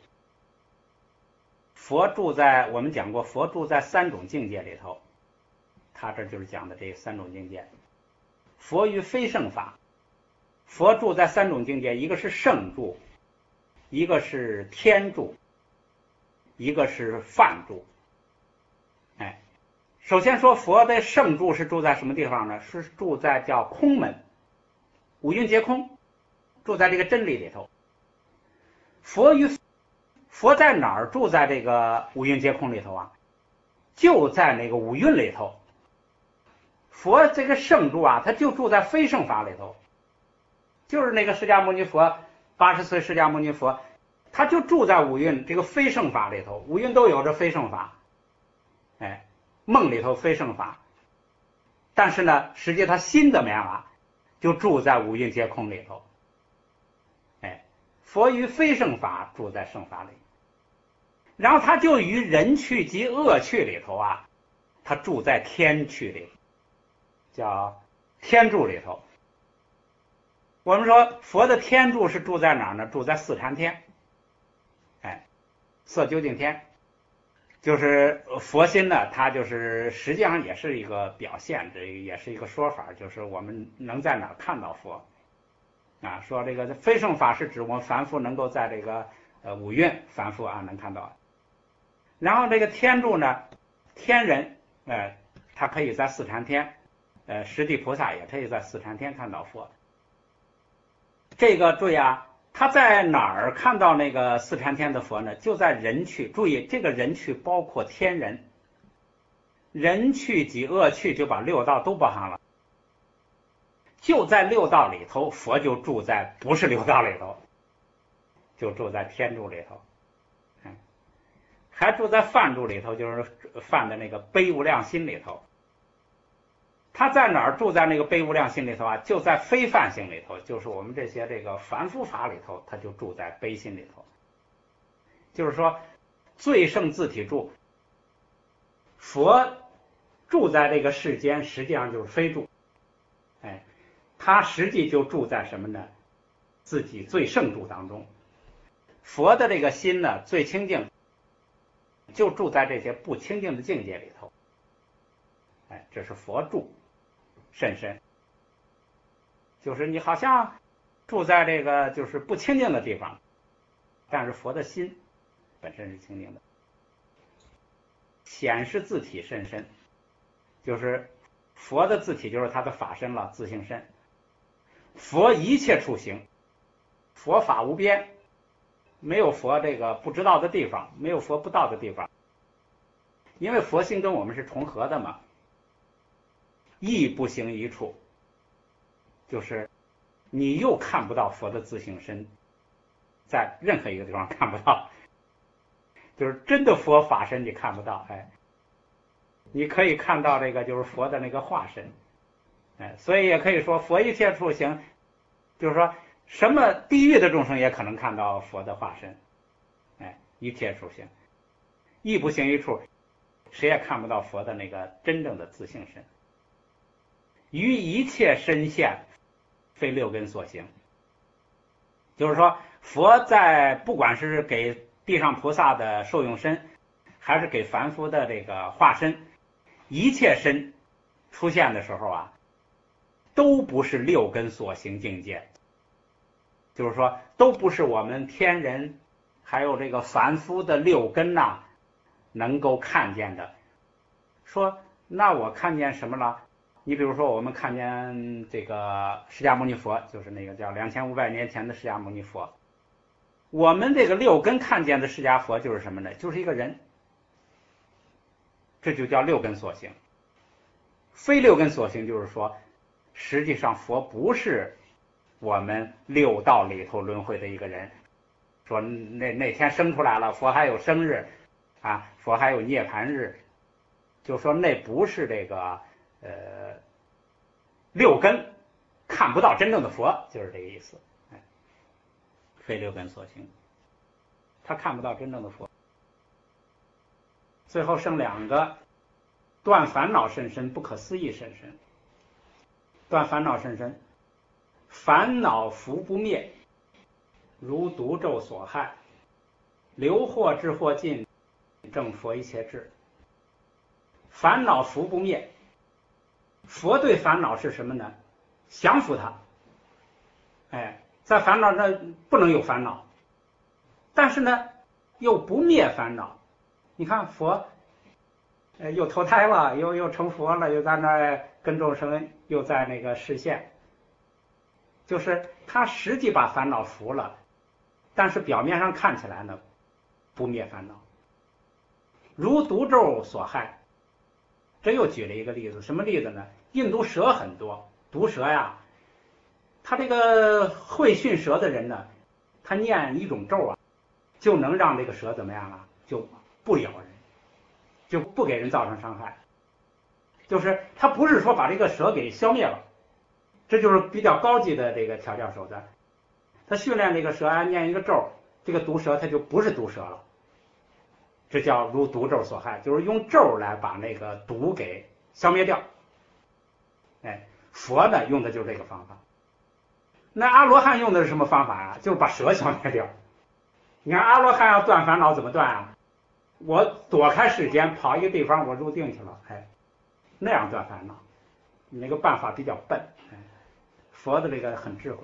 [SPEAKER 1] 佛住在，我们讲过，佛住在三种境界里头，他这就是讲的这三种境界。佛于非圣法，佛住在三种境界，一个是圣住，一个是天住，一个是梵住。首先说佛的圣住是住在什么地方呢？是住在叫空门，五蕴皆空，住在这个真理里头。佛在哪儿住在这个五蕴皆空里头啊？就在那个五蕴里头。佛这个圣住啊，他就住在非圣法里头，就是那个释迦牟尼佛80岁释迦牟尼佛，他就住在五蕴这个非圣法里头，五蕴都有着非圣法，梦里头非圣法，但是呢，实际他心怎么样啊？就住在五蕴皆空里头。佛于非圣法住在圣法里，然后他就于人去及恶趣里头啊，他住在天趣里，叫天住里头。我们说佛的天住是住在哪儿呢？住在四禅天，色究竟天，就是佛心呢，它就是实际上也是一个表现，这也是一个说法，就是我们能在哪儿看到佛。说这个非圣法是指我们凡夫能够在这个五蕴凡夫能看到。然后这个天住呢，天人他可以在四禅天，十地菩萨也可以在四禅天看到佛。这个注意啊，他在哪儿看到那个四禅天的佛呢？就在人趣。注意这个人趣包括天人，人趣及恶趣就把六道都包含了。就在六道里头，佛就住在不是六道里头，就住在天住里头，还住在梵住里头，就是梵的那个悲无量心里头。他在哪儿住在那个悲无量心里头啊？就在非梵性里头，就是我们这些这个凡夫法里头，他就住在悲心里头。就是说，最胜自体住，佛住在这个世间，实际上就是非住。他实际就住在什么呢？自己最圣住当中。佛的这个心呢，最清净，就住在这些不清净的境界里头。这是佛住甚深，就是你好像住在这个就是不清净的地方，但是佛的心本身是清净的。显示自体甚深，就是佛的自体就是他的法身了，自性身。佛一切处行，佛法无边，没有佛这个不知道的地方，没有佛不到的地方，因为佛性跟我们是重合的嘛。亦不行一处，就是你又看不到佛的自性身，在任何一个地方看不到，就是真的佛法身你看不到。你可以看到这个就是佛的那个化身。所以也可以说佛一切处行，就是说什么地狱的众生也可能看到佛的化身。一切处行，亦不行一处，谁也看不到佛的那个真正的自性身。于一切身现，非六根所行。就是说佛在不管是给地上菩萨的受用身，还是给凡夫的这个化身，一切身出现的时候啊，都不是六根所行境界，就是说都不是我们天人还有这个凡夫的六根能够看见的。说那我看见什么了？你比如说我们看见这个释迦牟尼佛，就是那个叫2500年前的释迦牟尼佛，我们这个六根看见的释迦佛就是什么呢？就是一个人，这就叫六根所行。非六根所行就是说实际上佛不是我们六道里头轮回的一个人， 说那天生出来了，佛还有生日啊，佛还有涅盘日，就说那不是这个六根看不到真正的佛，就是这个意思。非六根所行，他看不到真正的佛。最后剩两个，断烦恼甚深，不可思议甚深。断烦恼甚深，烦恼伏不灭，如毒咒所害，流惑至惑尽，正佛一切智。烦恼伏不灭，佛对烦恼是什么呢？降服它。在烦恼上不能有烦恼，但是呢又不灭烦恼。你看佛又投胎了，又成佛了，又在那跟众生又在那个实现，就是他实际把烦恼服了，但是表面上看起来呢不灭烦恼，如毒咒所害。这又举了一个例子，什么例子呢？印度蛇很多，毒蛇呀，他这个会驯蛇的人呢，他念一种咒啊，就能让这个蛇怎么样啊？就不咬人，就不给人造成伤害。就是他不是说把这个蛇给消灭了，这就是比较高级的这个调教手段。他训练这个蛇啊，念一个咒，这个毒蛇它就不是毒蛇了。这叫如毒咒所害，就是用咒来把那个毒给消灭掉。佛呢用的就是这个方法。那阿罗汉用的是什么方法啊？就是把蛇消灭掉。你看阿罗汉要断烦恼怎么断啊？我躲开世间，跑一个地方，我入定去了，那样断烦恼。你那个办法比较笨，佛的这个很智慧。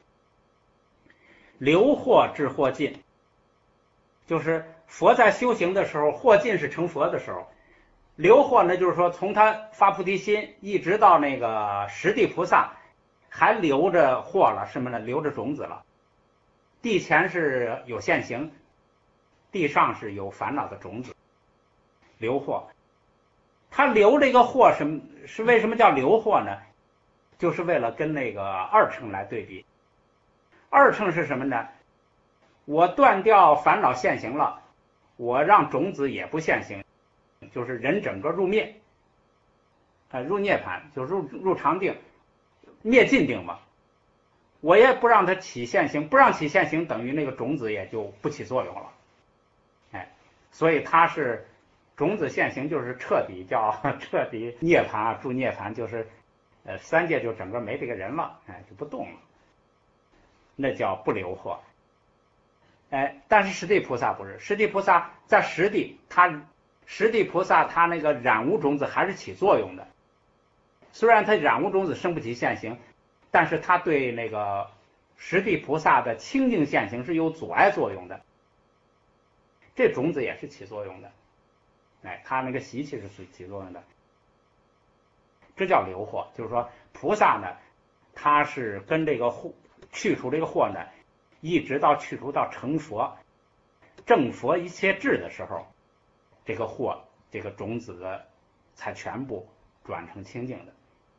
[SPEAKER 1] 流惑至惑尽，就是佛在修行的时候，惑尽是成佛的时候。流惑呢，就是说从他发菩提心一直到那个十地菩萨，还留着惑了，什么呢？留着种子了。地前是有现行，地上是有烦恼的种子，流惑。他留这个惑是为什么叫流惑呢？就是为了跟那个二乘来对比。二乘是什么呢？我断掉烦恼现行了，我让种子也不现行，就是人整个入灭，入涅盘，就入常定，灭尽定嘛。我也不让它起现行，不让起现行，等于那个种子也就不起作用了。所以它是种子现行，就是彻底涅盘，入涅盘，就是三界就整个没这个人了，就不动了，那叫不流惑。但是十地菩萨不是，十地菩萨在十地菩萨他那个染污种子还是起作用的，虽然他染污种子生不起现行，但是他对那个十地菩萨的清净现行是有阻碍作用的，这种子也是起作用的，他那个习气是起作用的，这叫流惑。就是说菩萨呢，他是跟这个去除这个惑呢，一直到去除到成佛正佛一切智的时候，这个惑这个种子的才全部转成清净的。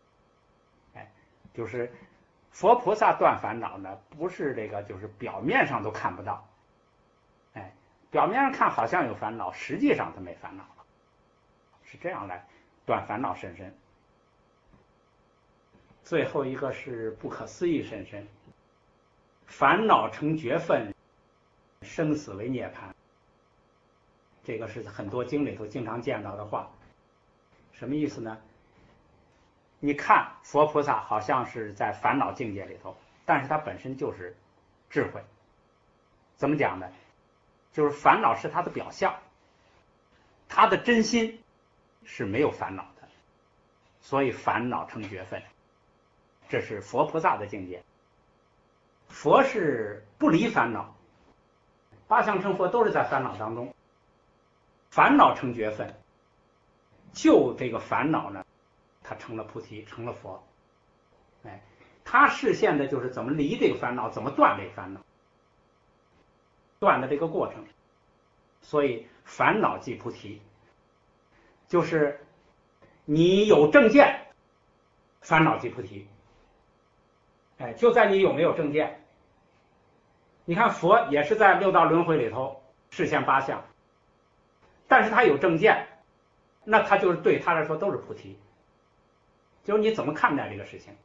[SPEAKER 1] 就是佛菩萨断烦恼呢，不是这个就是表面上都看不到，表面上看好像有烦恼，实际上他没烦恼了，是这样来断烦恼甚深。最后一个是不可思议甚深，烦恼成觉分，生死为涅槃。这个是很多经里头经常见到的话。什么意思呢？你看佛菩萨好像是在烦恼境界里头，但是他本身就是智慧。怎么讲呢？就是烦恼是他的表象，他的真心是没有烦恼的，所以烦恼成觉分，这是佛菩萨的境界。佛是不离烦恼，八相成佛都是在烦恼当中，烦恼成觉分，就这个烦恼呢，他成了菩提，成了佛。他示现的就是怎么离这个烦恼，怎么断这个烦恼，断的这个过程。所以烦恼即菩提，就是你有正见，烦恼即菩提。就在你有没有正见。 你看佛也是在六道轮回里头示现八相，但是他有正见，那他就是对他来说都是菩提，就是你怎么看待这个事情。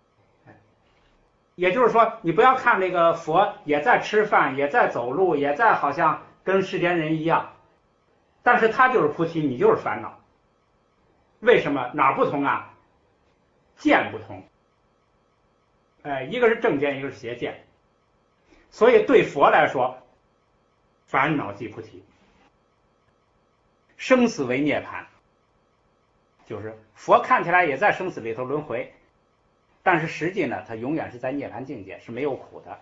[SPEAKER 1] 也就是说，你不要看这个佛也在吃饭，也在走路，也在好像跟世间人一样，但是他就是菩提，你就是烦恼。为什么？哪儿不同啊？见不同。一个是正见，一个是邪见。所以对佛来说，烦恼即菩提，生死为涅槃。就是佛看起来也在生死里头轮回，但是实际呢，他永远是在涅槃境界，是没有苦的。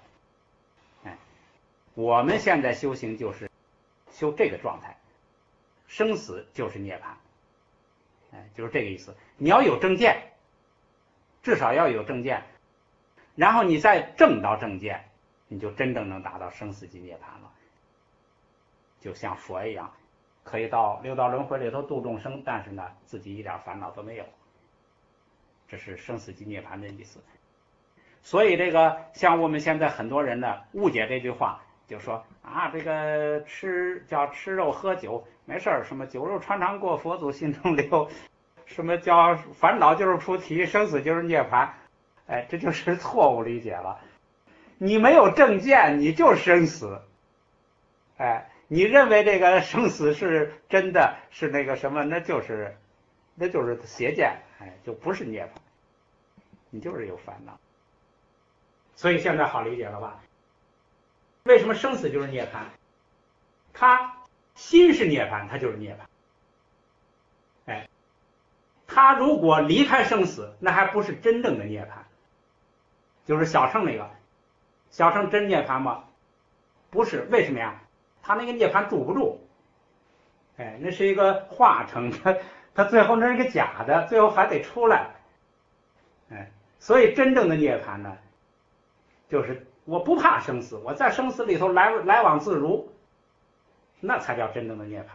[SPEAKER 1] 我们现在修行就是修这个状态，生死就是涅槃，就是这个意思。你要有正见，至少要有正见，然后你再证到正见，你就真正能达到生死即涅槃了。就像佛一样，可以到六道轮回里头度众生，但是呢，自己一点烦恼都没有。这是生死即涅槃的意思。所以这个像我们现在很多人呢误解这句话，就说啊，这个吃肉喝酒没事儿，什么酒肉穿肠过，佛祖心中留，什么叫烦恼就是菩提，生死就是涅槃。这就是错误理解了。你没有正见，你就生死。你认为这个生死是真的，是那个什么，那就是邪见，就不是涅槃，你就是有烦恼。所以现在好理解了吧？为什么生死就是涅槃？他心是涅槃，他就是涅槃。他如果离开生死，那还不是真正的涅槃。就是小乘那个，小乘真涅槃吗？不是，为什么呀？他那个涅槃住不住，那是一个化成的，他最后那是个假的，最后还得出来，所以真正的涅槃呢，就是我不怕生死，我在生死里头来往自如，那才叫真正的涅槃。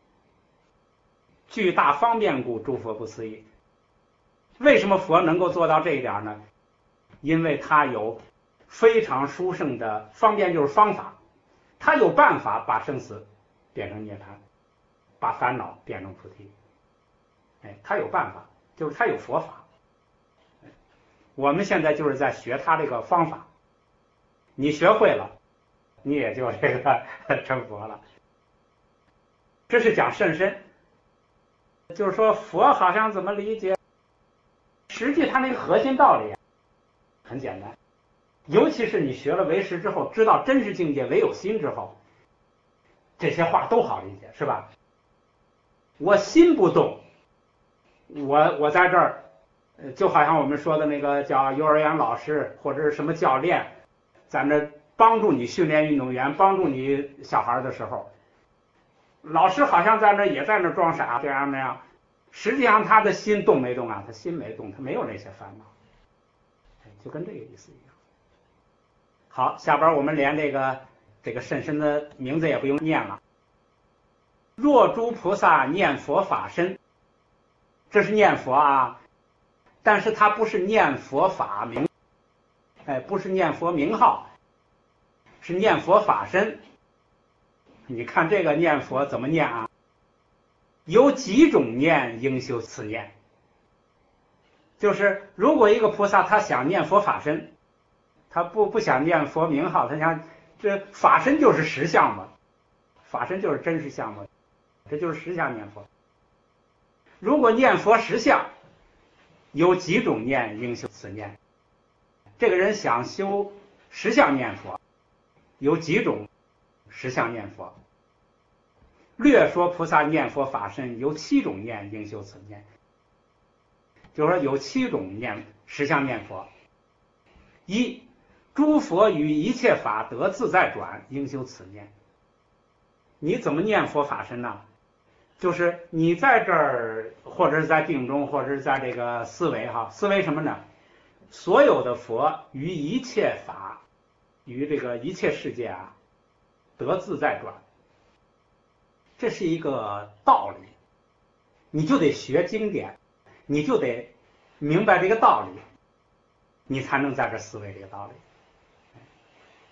[SPEAKER 1] 具大方便故，诸佛不思议。为什么佛能够做到这一点呢？因为他有非常殊胜的方便，就是方法。他有办法把生死变成涅槃，把烦恼变成菩提。他有办法，就是他有佛法。我们现在就是在学他这个方法，你学会了，你也就这个成佛了。这是讲甚深，就是说佛好像怎么理解，实际他那个核心道理很简单。尤其是你学了唯识之后，知道真实境界唯有心之后，这些话都好理解，是吧？我心不动，我在这儿，就好像我们说的那个叫幼儿园老师或者是什么教练，在那帮助你训练运动员，帮助你小孩的时候，老师好像在那也在那装傻，这样那样，实际上他的心动没动啊？他心没动，他没有那些烦恼，就跟这个意思一样。好，下边我们连这个甚深的名字也不用念了。若诸菩萨念佛法身，这是念佛啊，但是它不是念佛法名，不是念佛名号，是念佛法身。你看这个念佛怎么念啊？有几种念应修此念。就是如果一个菩萨他想念佛法身，他不想念佛名号，他想这法身就是实相嘛，法身就是真实相嘛，这就是实相念佛。如果念佛实相，有几种念应修此念。这个人想修实相念佛，有几种实相念佛。略说菩萨念佛法身有7种念应修此念，就是说有7种念实相念佛。一，诸佛于一切法得自在转，应修此念。你怎么念佛法身呢？就是你在这儿，或者是在定中，或者是在这个思维思维什么呢？所有的佛于一切法，于这个一切世界得自在转，这是一个道理，你就得学经典，你就得明白这个道理，你才能在这思维这个道理。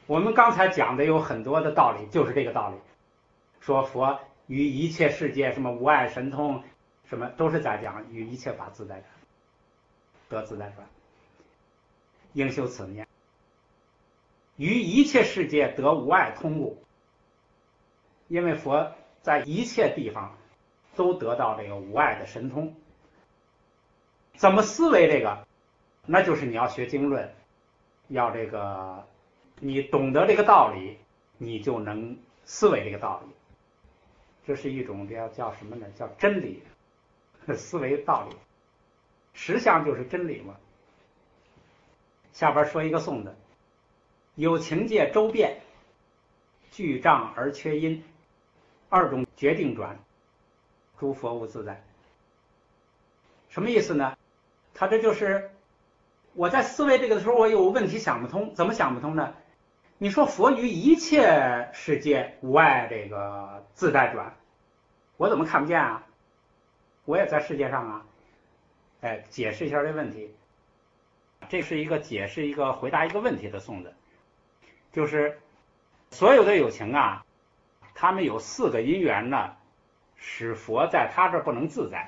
[SPEAKER 1] 我们刚才讲的有很多的道理，就是这个道理，说佛于一切世界什么无碍神通，什么都是在讲于一切法自在转，得自在转，应修此念，于一切世界得无碍通悟。因为佛在一切地方都得到这个无碍的神通。怎么思维这个？那就是你要学经论，要这个你懂得这个道理，你就能思维这个道理。这是一种叫什么呢？叫真理，思维道理。实相就是真理嘛。下边说一个颂的：有情界周遍，具障而缺因，二种决定转，诸佛无自在。什么意思呢？他这就是我在思维这个的时候，我有问题想不通。怎么想不通呢？你说佛于一切世界无碍这个自在转，我怎么看不见啊？我也在世界上啊。解释一下这问题。这是一个解释一个回答一个问题的颂子，就是所有的有情啊，他们有4个因缘呢，使佛在他这儿不能自在。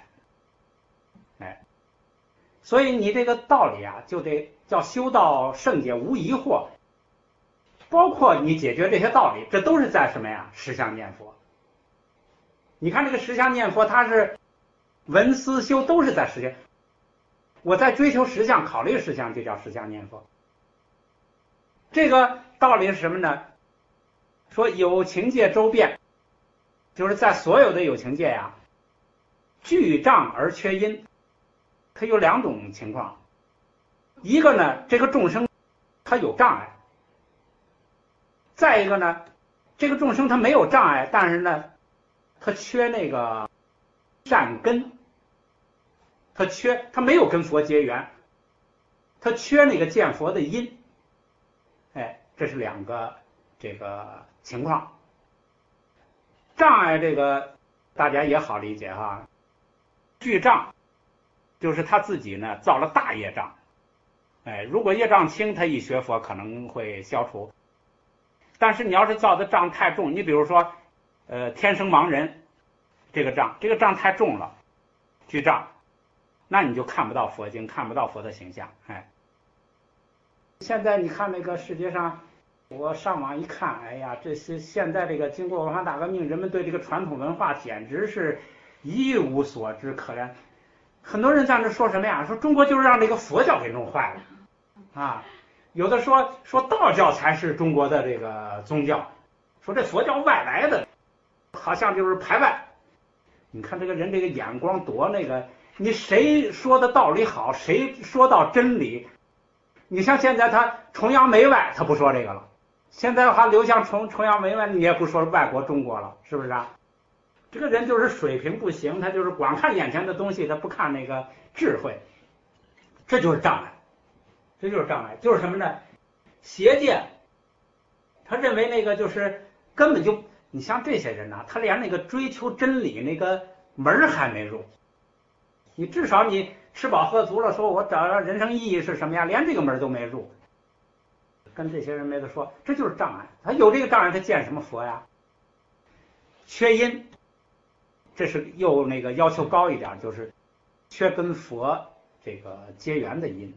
[SPEAKER 1] 所以你这个道理啊，就得叫修道圣解无疑惑，包括你解决这些道理，这都是在什么呀？实相念佛。你看这个实相念佛，它是闻思修都是在实相。我在追求实相，考虑实相，就叫实相念佛。这个道理是什么呢？说有情界周遍，就是在所有的有情界呀，具障而缺因。它有2种情况，一个呢，这个众生他有障碍；再一个呢，这个众生他没有障碍，但是呢，他缺那个善根，他没有跟佛结缘，他缺那个见佛的因。这是2个这个情况。障碍这个大家也好理解哈，具障就是他自己呢造了大业障。如果业障轻，他一学佛可能会消除。但是你要是造的障太重，你比如说天生盲人这个障太重了，具障，那你就看不到佛经，看不到佛的形象。现在你看那个世界上，我上网一看，哎呀，这是现在这个经过文化大革命，人们对这个传统文化简直是一无所知，可怜。很多人在那说什么呀？说中国就是让这个佛教给弄坏了啊！有的说道教才是中国的这个宗教，说这佛教外来的，好像就是排外。你看这个人这个眼光多那个，你谁说的道理好，谁说到真理。你像现在他崇洋媚外，他不说这个了。现在还流行崇洋媚外，你也不说外国中国了，是不是啊？这个人就是水平不行，他就是光看眼前的东西，他不看那个智慧，这就是障碍。这就是障碍，就是什么呢？邪见。他认为那个就是根本就，你像这些人呐，他连那个追求真理那个门还没入。你至少你吃饱喝足了，说我找到人生意义是什么呀？连这个门都没入，跟这些人没得说，这就是障碍。他有这个障碍，他见什么佛呀？缺因。这是又那个要求高一点，就是缺跟佛这个结缘的因。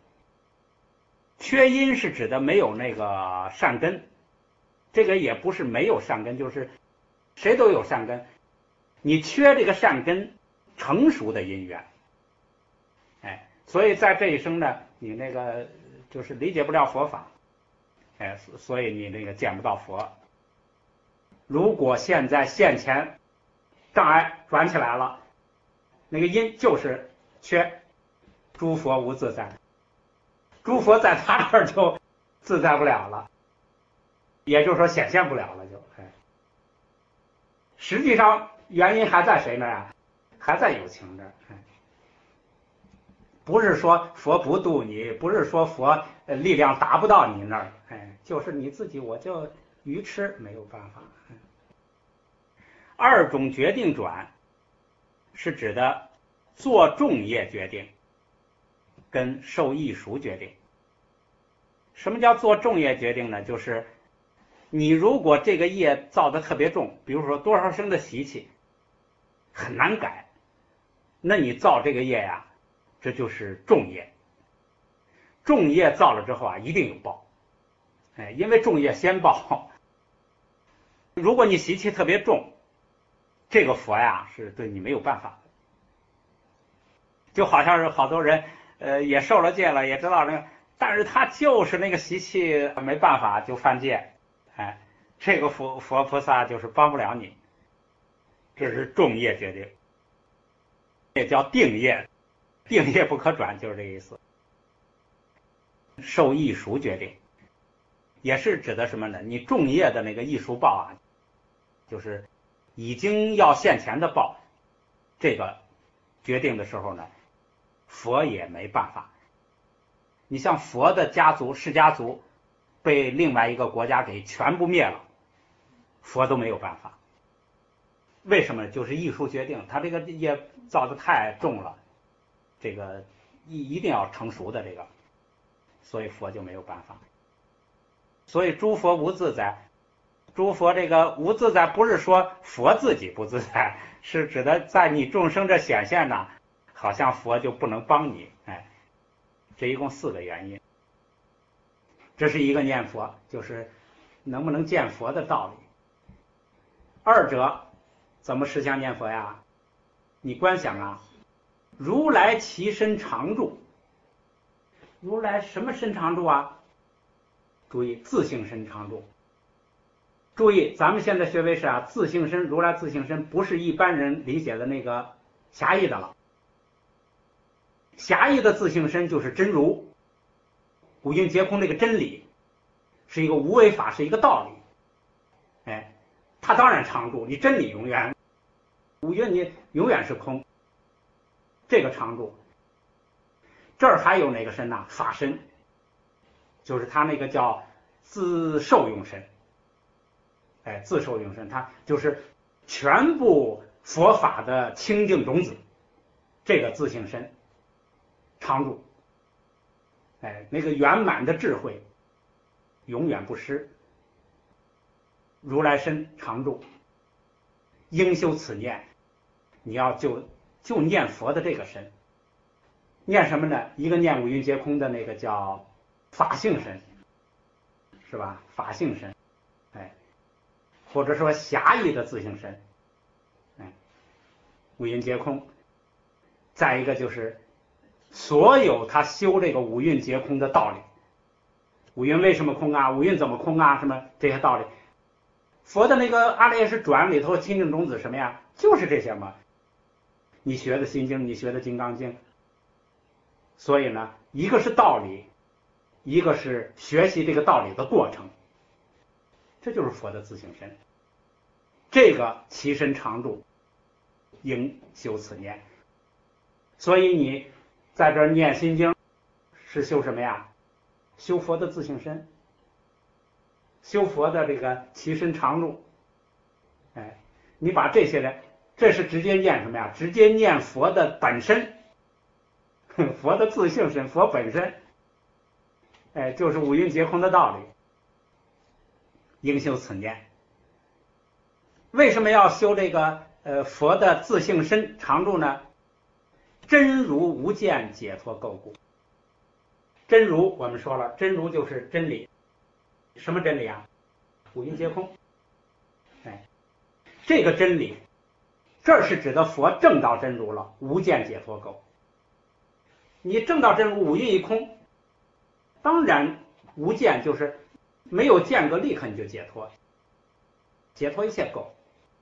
[SPEAKER 1] 缺因是指的没有那个善根，这个也不是没有善根，就是谁都有善根，你缺这个善根成熟的因缘。所以在这一生呢，你那个就是理解不了佛法，所以你那个见不到佛。如果现在现前障碍转起来了，那个因就是缺，诸佛无自在，诸佛在他这儿就自在不了了，也就是说显现不了了就。实际上原因还在谁那儿啊？还在有情这儿。不是说佛不度你，不是说佛力量达不到你那儿，就是你自己我就愚痴，没有办法。2种决定转是指的做重业决定跟受益赎决定。 什么叫做重业决定呢？就是你如果这个业造的特别重，比如说多少升的习气很难改，那你造这个业呀，这就是重业。重业造了之后啊，一定有报，因为重业先报。如果你习气特别重，这个佛呀是对你没有办法的。就好像是好多人也受了戒了，也知道那个，但是他就是那个习气没办法就犯戒，这个佛菩萨就是帮不了你。这是重业决定，也叫定业，定业不可转，就是这意思。受异熟决定，也是指的什么呢？你重业的那个异熟报啊，就是已经要现前的报，这个决定的时候呢，佛也没办法。你像佛的家族释家族被另外一个国家给全部灭了，佛都没有办法。为什么？就是艺术决定，他这个业造的太重了，这个一定要成熟的这个，所以佛就没有办法。所以诸佛无自在，诸佛这个无自在不是说佛自己不自在，是指的在你众生这显现呢，好像佛就不能帮你。这一共4个原因。这是一个念佛，就是能不能见佛的道理。二者怎么实相念佛呀？你观想啊，如来其身常住。如来什么身常住啊？注意，自性身常住。注意，咱们现在学为是啊，自性身，如来自性身不是一般人理解的那个狭义的了。狭义的自性身就是真如，五蕴皆空这个真理，是一个无为法，是一个道理。它当然常住，你真理永远，五蕴你永远是空，这个常住。这儿还有哪个身呢？法身，就是他那个叫自受用身。自受用身，它就是全部佛法的清净种子，这个自性身常住。那个圆满的智慧永远不失。如来身常住，应修此念。你要就念佛的这个身，念什么呢？一个念五蕴皆空的那个叫法性身，是吧？法性身，或者说狭义的自性身，五蕴皆空。再一个就是所有他修这个五蕴皆空的道理。五蕴为什么空啊？五蕴怎么空啊？什么这些道理？佛的那个阿赖耶识转里头清净种子什么呀？就是这些嘛。你学的心经，你学的金刚经。所以呢，一个是道理，一个是学习这个道理的过程。这就是佛的自性身。这个其身常住，应修此念。所以你在这儿念心经是修什么呀？修佛的自性身，修佛的这个其身常住。你把这些人，这是直接念什么呀？直接念佛的本身，佛的自性身，佛本身，就是五蕴皆空的道理。应修此念。为什么要修这个佛的自性身常住呢？真如无间解脱垢故。真如我们说了，真如就是真理。什么真理啊？五蕴皆空。这个真理，这是指的佛证到真如了，无间解脱垢。你证到真如，五蕴一空，当然无间就是没有间隔，立刻你就解脱，解脱一切垢。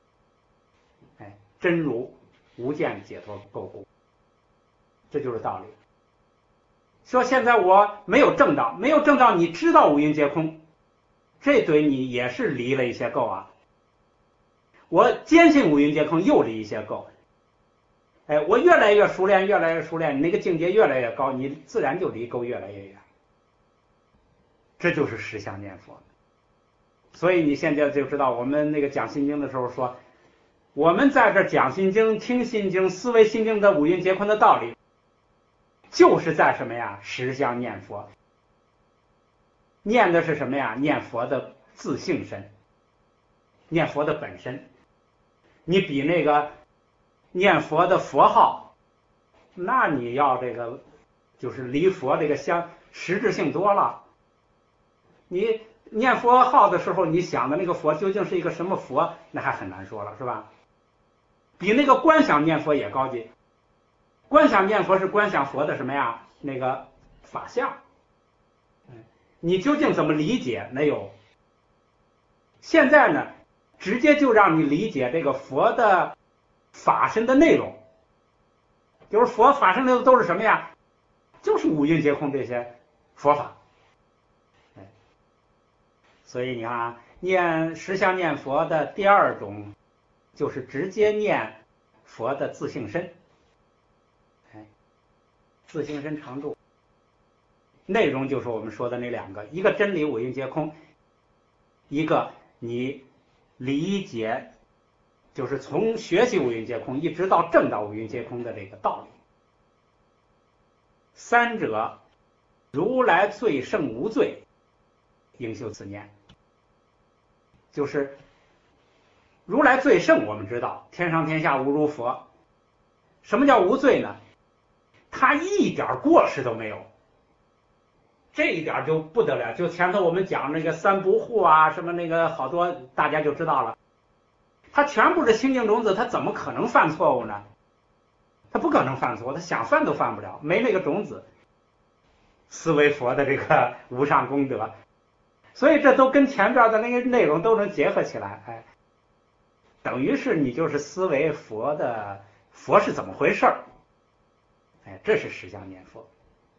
[SPEAKER 1] 真如无间解脱垢故，这就是道理。说现在我没有证到，你知道五蕴皆空，这对你也是离了一些垢啊。我坚信五蕴皆空，又离一些垢。我越来越熟练，你那个境界越来越高，你自然就离垢越来越远。这就是实相念佛。所以你现在就知道，我们那个讲心经的时候说，我们在这讲心经、听心经、思维心经的五蕴皆空的道理，就是在什么呀？实相念佛。 念的是什么呀？念佛的自性身，念佛的本身。你比那个念佛的佛号，那你要这个就是离佛这个实质性多了。你念佛号的时候，你想的那个佛究竟是一个什么佛，那还很难说了，是吧？比那个观想念佛也高级。观想念佛是观想佛的什么呀？那个法相。你究竟怎么理解？没有。现在呢，直接就让你理解这个佛的法身的内容。就是佛法身的都是什么呀？就是五蕴皆空这些佛法。所以你看啊，念实相念佛的第二种，就是直接念佛的自性身。自性身常住，内容就是我们说的那两个，一个真理五蕴皆空，一个你理解，就是从学习五蕴皆空一直到证到五蕴皆空的这个道理。三者，如来最胜无罪，应修此念。就是如来最胜，我们知道天上天下无如佛。什么叫无罪呢？他一点过失都没有，这一点就不得了。就前头我们讲那个三不护啊，什么那个好多大家就知道了。他全部是清净种子，他怎么可能犯错误呢？他不可能犯错，他想犯都犯不了，没那个种子。思维佛的这个无上功德，所以这都跟前边的那个内容都能结合起来。等于是你就是思维佛的佛是怎么回事儿。这是实相念佛。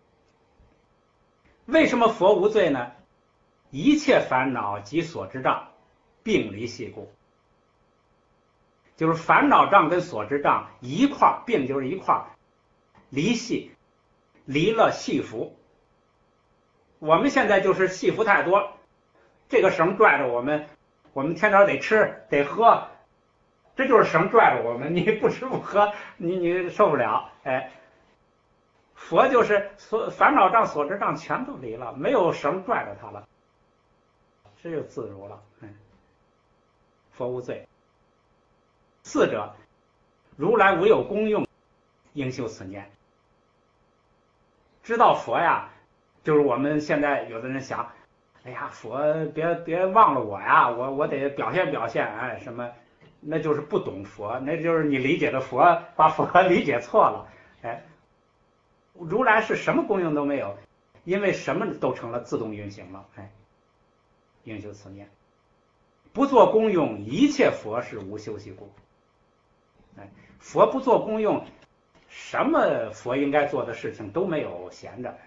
[SPEAKER 1] 为什么佛无罪呢？一切烦恼及所知障并离系故。就是烦恼障跟所知障一块并，就是一块离系，离了系缚。我们现在就是系缚太多，这个绳拽着我们天天得吃得喝，这就是绳拽着我们，你不吃不喝，你受不了。佛就是烦恼障所知障全都离了，没有绳拽着他了，这就自如了。佛无罪。四者，如来无有功用，应修此念。知道佛呀，就是我们现在有的人想，哎呀，佛别忘了我呀，我得表现表现，什么，那就是不懂佛，那就是你理解的佛把佛理解错了。如来是什么功用都没有，因为什么都成了自动运行了。应修此念。不做功用，一切佛是无修习故。佛不做功用，什么佛应该做的事情都没有闲着。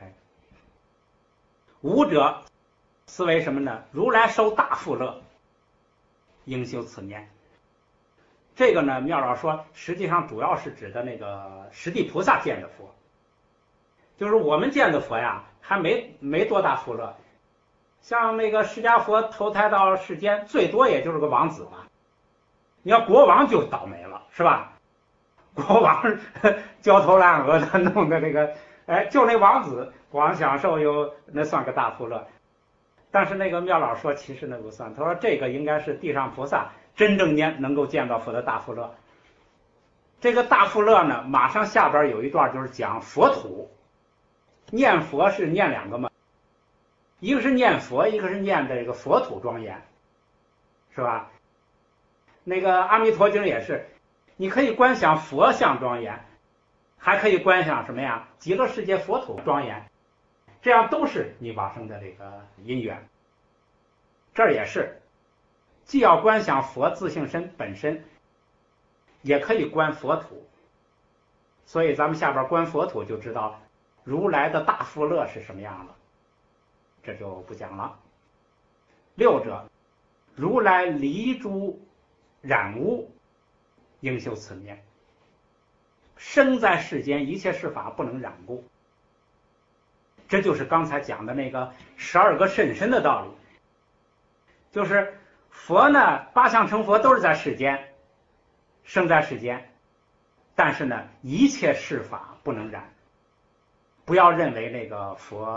[SPEAKER 1] 无者思维什么呢？如来收大富乐，应修此念。这个呢，妙老说实际上主要是指的那个十地菩萨见的佛，就是我们见的佛呀，还没多大富乐。像那个释迦佛投胎到世间，最多也就是个王子吧。你要国王就倒霉了，是吧？国王焦头烂额的弄的这个，就那王子光享受那算个大富乐。但是那个妙老说，其实那不算。他说这个应该是地上菩萨真正能够见到佛的大富乐。这个大富乐呢，马上下边有一段就是讲佛土。念佛是念两个嘛，一个是念佛，一个是念这个佛土庄严，是吧？那个阿弥陀经也是，你可以观想佛像庄严，还可以观想什么呀？极乐世界佛土庄严，这样都是你往生的这个因缘。这儿也是，既要观想佛自性身本身，也可以观佛土。所以咱们下边观佛土就知道如来的大富乐是什么样的，这就不讲了。六者，如来离诸染污，应修此念。生在世间，一切事法不能染故。这就是刚才讲的那个12个甚深的道理。就是佛呢，八相成佛都是在世间，生在世间，但是呢，一切事法不能染。不要认为那个佛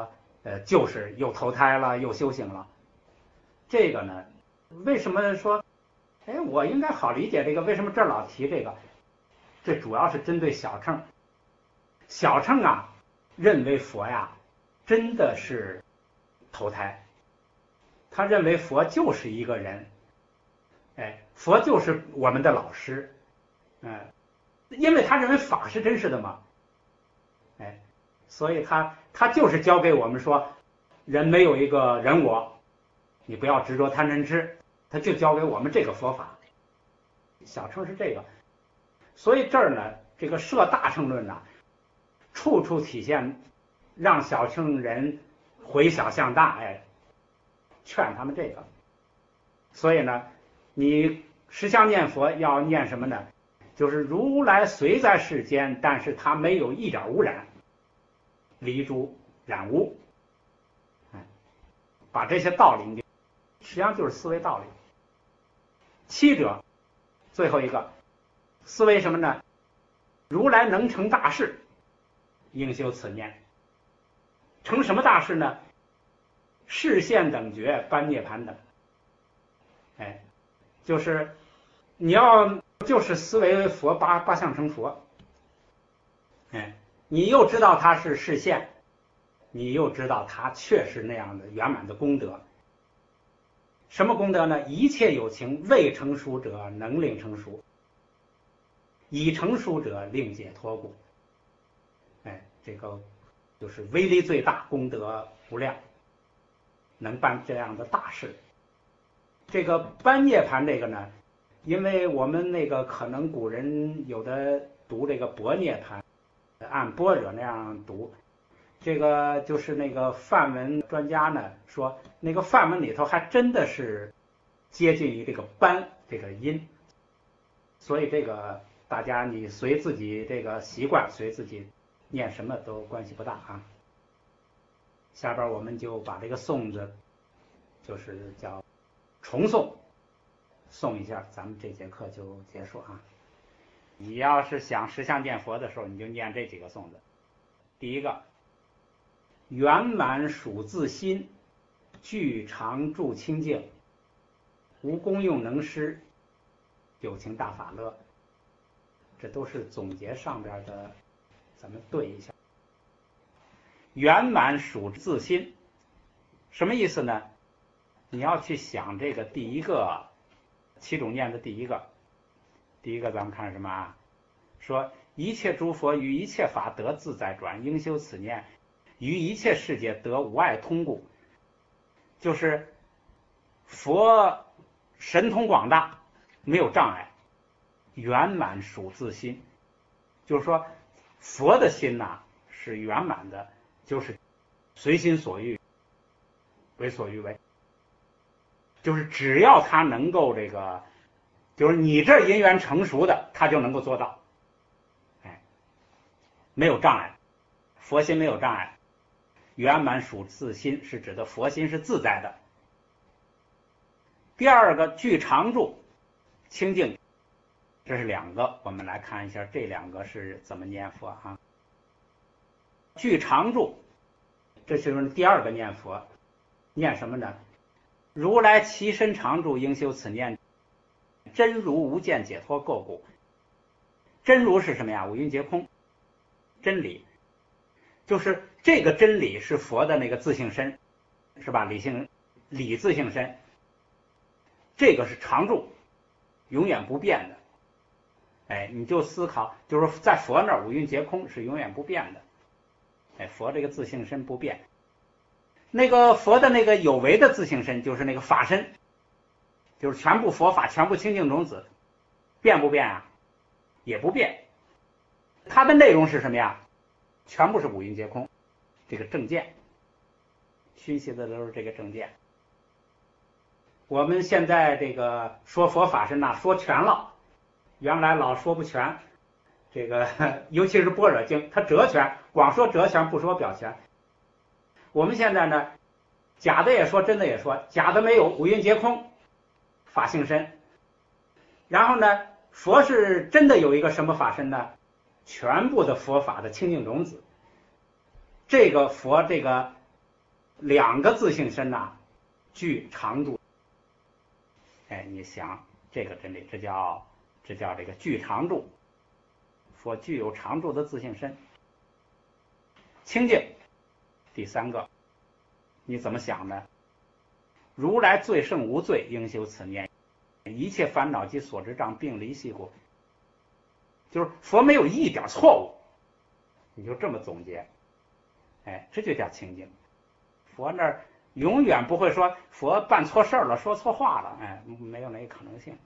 [SPEAKER 1] 就是又投胎了又修行了。这个呢，为什么说，我应该好理解这个？为什么这儿老提这个？这主要是针对小乘。小乘啊，认为佛呀真的是投胎，他认为佛就是一个人，佛就是我们的老师，因为他认为法是真实的嘛，所以他就是教给我们说，人没有一个人我，你不要执着贪嗔痴，他就教给我们这个佛法。小乘是这个，所以这儿呢，这个摄大乘论呢，处处体现让小乘人回小向大，劝他们这个。所以呢，你十相念佛要念什么呢？就是如来虽在世间，但是他没有一点污染，离诸染污，把这些道理，实际上就是思维道理。七者，最后一个思维什么呢？如来能成大事，应修此念。成什么大事呢？示现等觉，般涅盘等。就是你要就是思维佛八相成佛，你又知道他是示现，你又知道他确实那样的圆满的功德。什么功德呢？一切有情，未成熟者能令成熟，已成熟者令解脱故。这个就是威力最大，功德无量，能办这样的大事。这个般涅盘这个呢，因为我们那个可能古人有的读这个般涅盘，按般若那样读，这个就是那个梵文专家呢说，那个梵文里头还真的是接近于这个般这个音，所以这个大家你随自己这个习惯，随自己念什么都关系不大啊。下边我们就把这个颂子，就是叫重诵，诵一下，咱们这节课就结束啊。你要是想十相念佛的时候，你就念这几个颂子。第一个，圆满属自心，具常住清净，无功用能施，有情大法乐。这都是总结上边的，咱们对一下。圆满属自心，什么意思呢？你要去想这个第一个七种念的第一个咱们看什么啊？说一切诸佛于一切法得自在转，应修此念，于一切世界得无碍通故。就是佛神通广大，没有障碍，圆满属自心，就是说佛的心呐，是圆满的，就是随心所欲，为所欲为。就是只要他能够这个，就是你这因缘成熟的，他就能够做到，没有障碍，佛心没有障碍，圆满属自心是指的佛心是自在的。第二个具常住清净，这是两个，我们来看一下这两个是怎么念佛啊。具常住，这就是第二个念佛，念什么呢？如来其身常住，应修此念，真如无间解脱垢故。真如是什么呀？五蕴皆空，真理，就是这个真理是佛的那个自性身，是吧？理自性身，这个是常住，永远不变的。你就思考，就是在佛那儿五蕴皆空是永远不变的。佛这个自性身不变。那个佛的那个有为的自性身，就是那个法身，就是全部佛法，全部清净种子，变不变啊？也不变。它的内容是什么呀？全部是五蕴皆空，这个正见，熏习的都是这个正见。我们现在这个说佛法身呐，说全了，原来老说不全。这个尤其是般若经，它折全，光说折全，不说表全。我们现在呢，假的也说，真的也说，假的没有，五蕴皆空，法性身。然后呢，佛是真的有一个什么法身呢？全部的佛法的清净种子。这个佛这个两个自性身呐，具常住。哎，你想这个真理，这叫这个具常住。佛具有常住的自性身。清净，第三个，你怎么想呢？如来最胜无罪，应修此念，一切烦恼及所知障并离悉故。就是佛没有一点错误，你就这么总结。哎，这就叫清净。佛那儿永远不会说佛办错事了，说错话了，哎，没有那个可能性。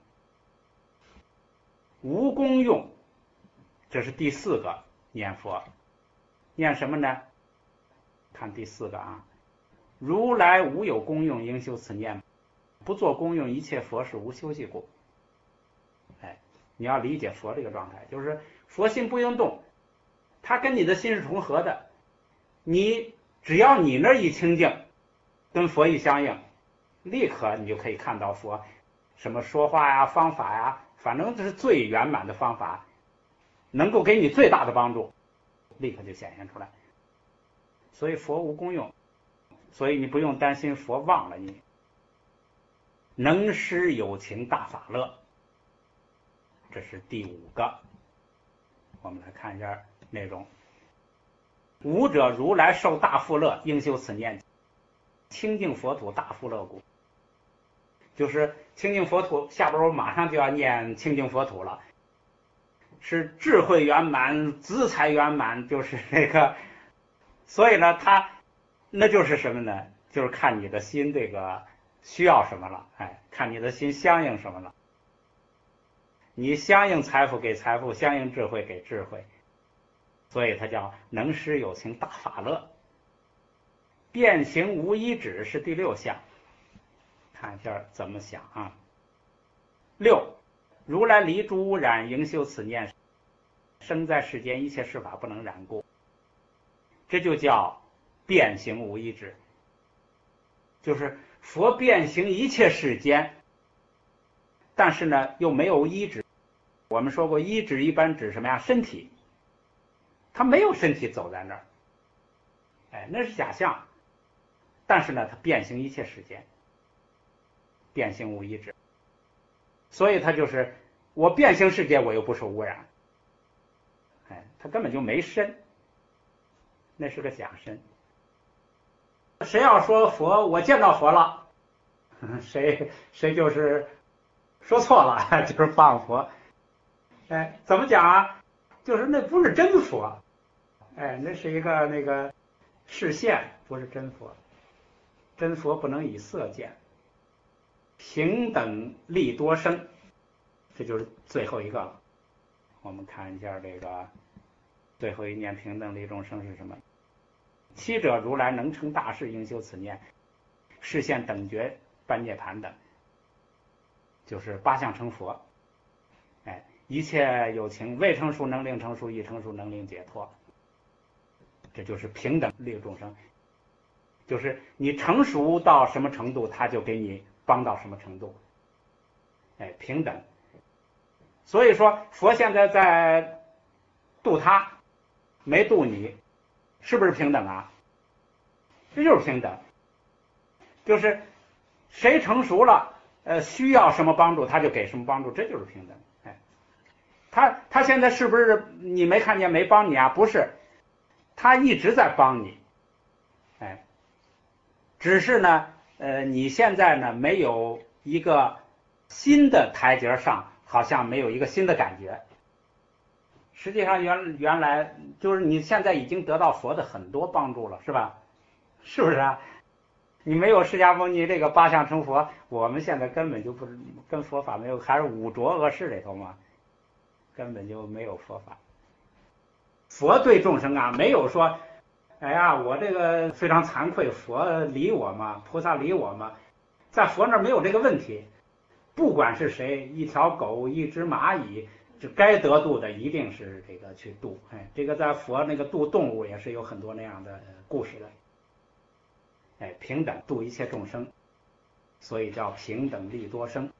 [SPEAKER 1] 无功用，这是第四个念佛。念什么呢？看第四个啊，如来无有功用，应修此念，不做功用，一切佛事无休息故。哎，你要理解佛这个状态，就是佛心不用动，它跟你的心是重合的。你只要你那一清净，跟佛一相应，立刻你就可以看到佛什么说话呀、方法呀，反正这是最圆满的方法，能够给你最大的帮助，立刻就显现出来。所以佛无功用，所以你不用担心佛忘了你。能施有情大法乐，这是第五个。我们来看一下内容。吾者如来受大富乐，应修此念，清净佛土大富乐故。就是清净佛土，下边我马上就要念清净佛土了，是智慧圆满、资财圆满，就是这个。所以呢，那就是什么呢？就是看你的心这个需要什么了，哎，看你的心相应什么了。你相应财富给财富，相应智慧给智慧，所以它叫能施有情大法乐。变行无一止是第六项，看一下怎么想啊。六，如来离诸污染，应修此念，生在世间一切事法不能染故。这就叫变行无一止，就是佛变行一切世间，但是呢又没有一止。我们说过，一止一般指什么呀？身体，他没有身体走在那儿，哎，那是假象。但是呢，他变行一切世间，变行无一止，所以他就是我变行世界，我又不受污染，哎，他根本就没身，那是个假身。谁要说佛，我见到佛了，谁就是说错了，就是谤佛。哎，怎么讲啊？就是那不是真佛，哎，那是一个那个视线，不是真佛。真佛不能以色见，平等利多生，这就是最后一个了。我们看一下这个最后一念平等利众生是什么？七者如来能成大事，应修此念，示现等觉般涅盘等，就是八相成佛。哎，一切有情未成熟能令成熟，已成熟能令解脱，这就是平等利众生。就是你成熟到什么程度，他就给你帮到什么程度，哎，平等。所以说佛现在在度他，没度你，是不是平等啊？这就是平等，就是谁成熟了，需要什么帮助他就给什么帮助，这就是平等。哎，他现在是不是你没看见没帮你啊？不是，他一直在帮你，哎。只是呢，你现在呢没有一个新的台阶上，好像没有一个新的感觉。实际上原来就是你现在已经得到佛的很多帮助了，是吧？是不是啊？你没有释迦牟尼这个八相成佛，我们现在根本就不是跟佛法没有，还是五浊恶世里头嘛，根本就没有佛法。佛对众生啊，没有说。哎呀，我这个非常惭愧，佛理我吗？菩萨理我吗？在佛那儿没有这个问题，不管是谁，一条狗、一只蚂蚁，这该得度的一定是这个去度。哎，这个在佛那个度动物也是有很多那样的故事的。哎，平等度一切众生，所以叫平等利多生。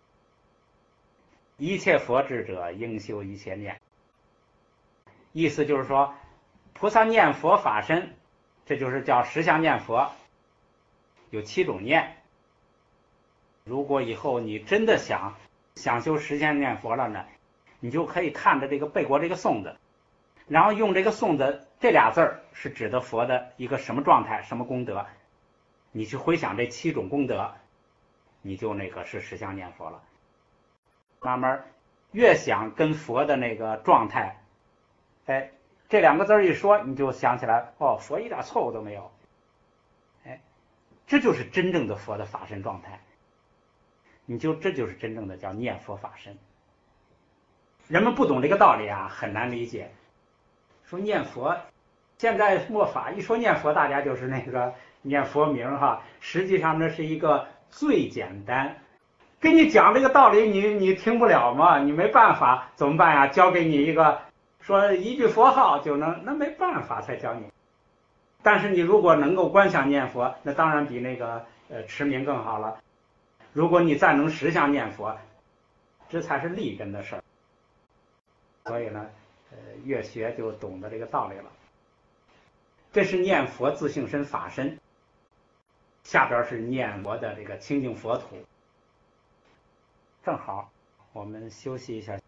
[SPEAKER 1] 一切佛智者，应修一切念。意思就是说。菩萨念佛法身，这就是叫实相念佛， 有7种念。如果以后你真的想修实现念佛了呢，你就可以看着这个背过这个颂子，然后用这个颂子这俩字儿是指的佛的一个什么状态、什么功德，你去回想这7种功德，你就那个是实相念佛了。慢慢越想跟佛的那个状态，哎，这2个字一说，你就想起来，哦，佛一点错误都没有，哎，这就是真正的佛的法身状态。这就是真正的叫念佛法身。人们不懂这个道理啊，很难理解。说念佛，现在末法一说念佛，大家就是那个念佛名哈，实际上这是一个最简单。给你讲这个道理，你听不了吗？你没办法，怎么办呀？教给你一个说一句佛号就能，那没办法才教你。但是你如果能够观想念佛，那当然比那个持名更好了。如果你再能实相念佛，这才是利根的事儿。所以呢，越学就懂得这个道理了。这是念佛自性身法身，下边是念佛的这个清净佛土。正好，我们休息一下。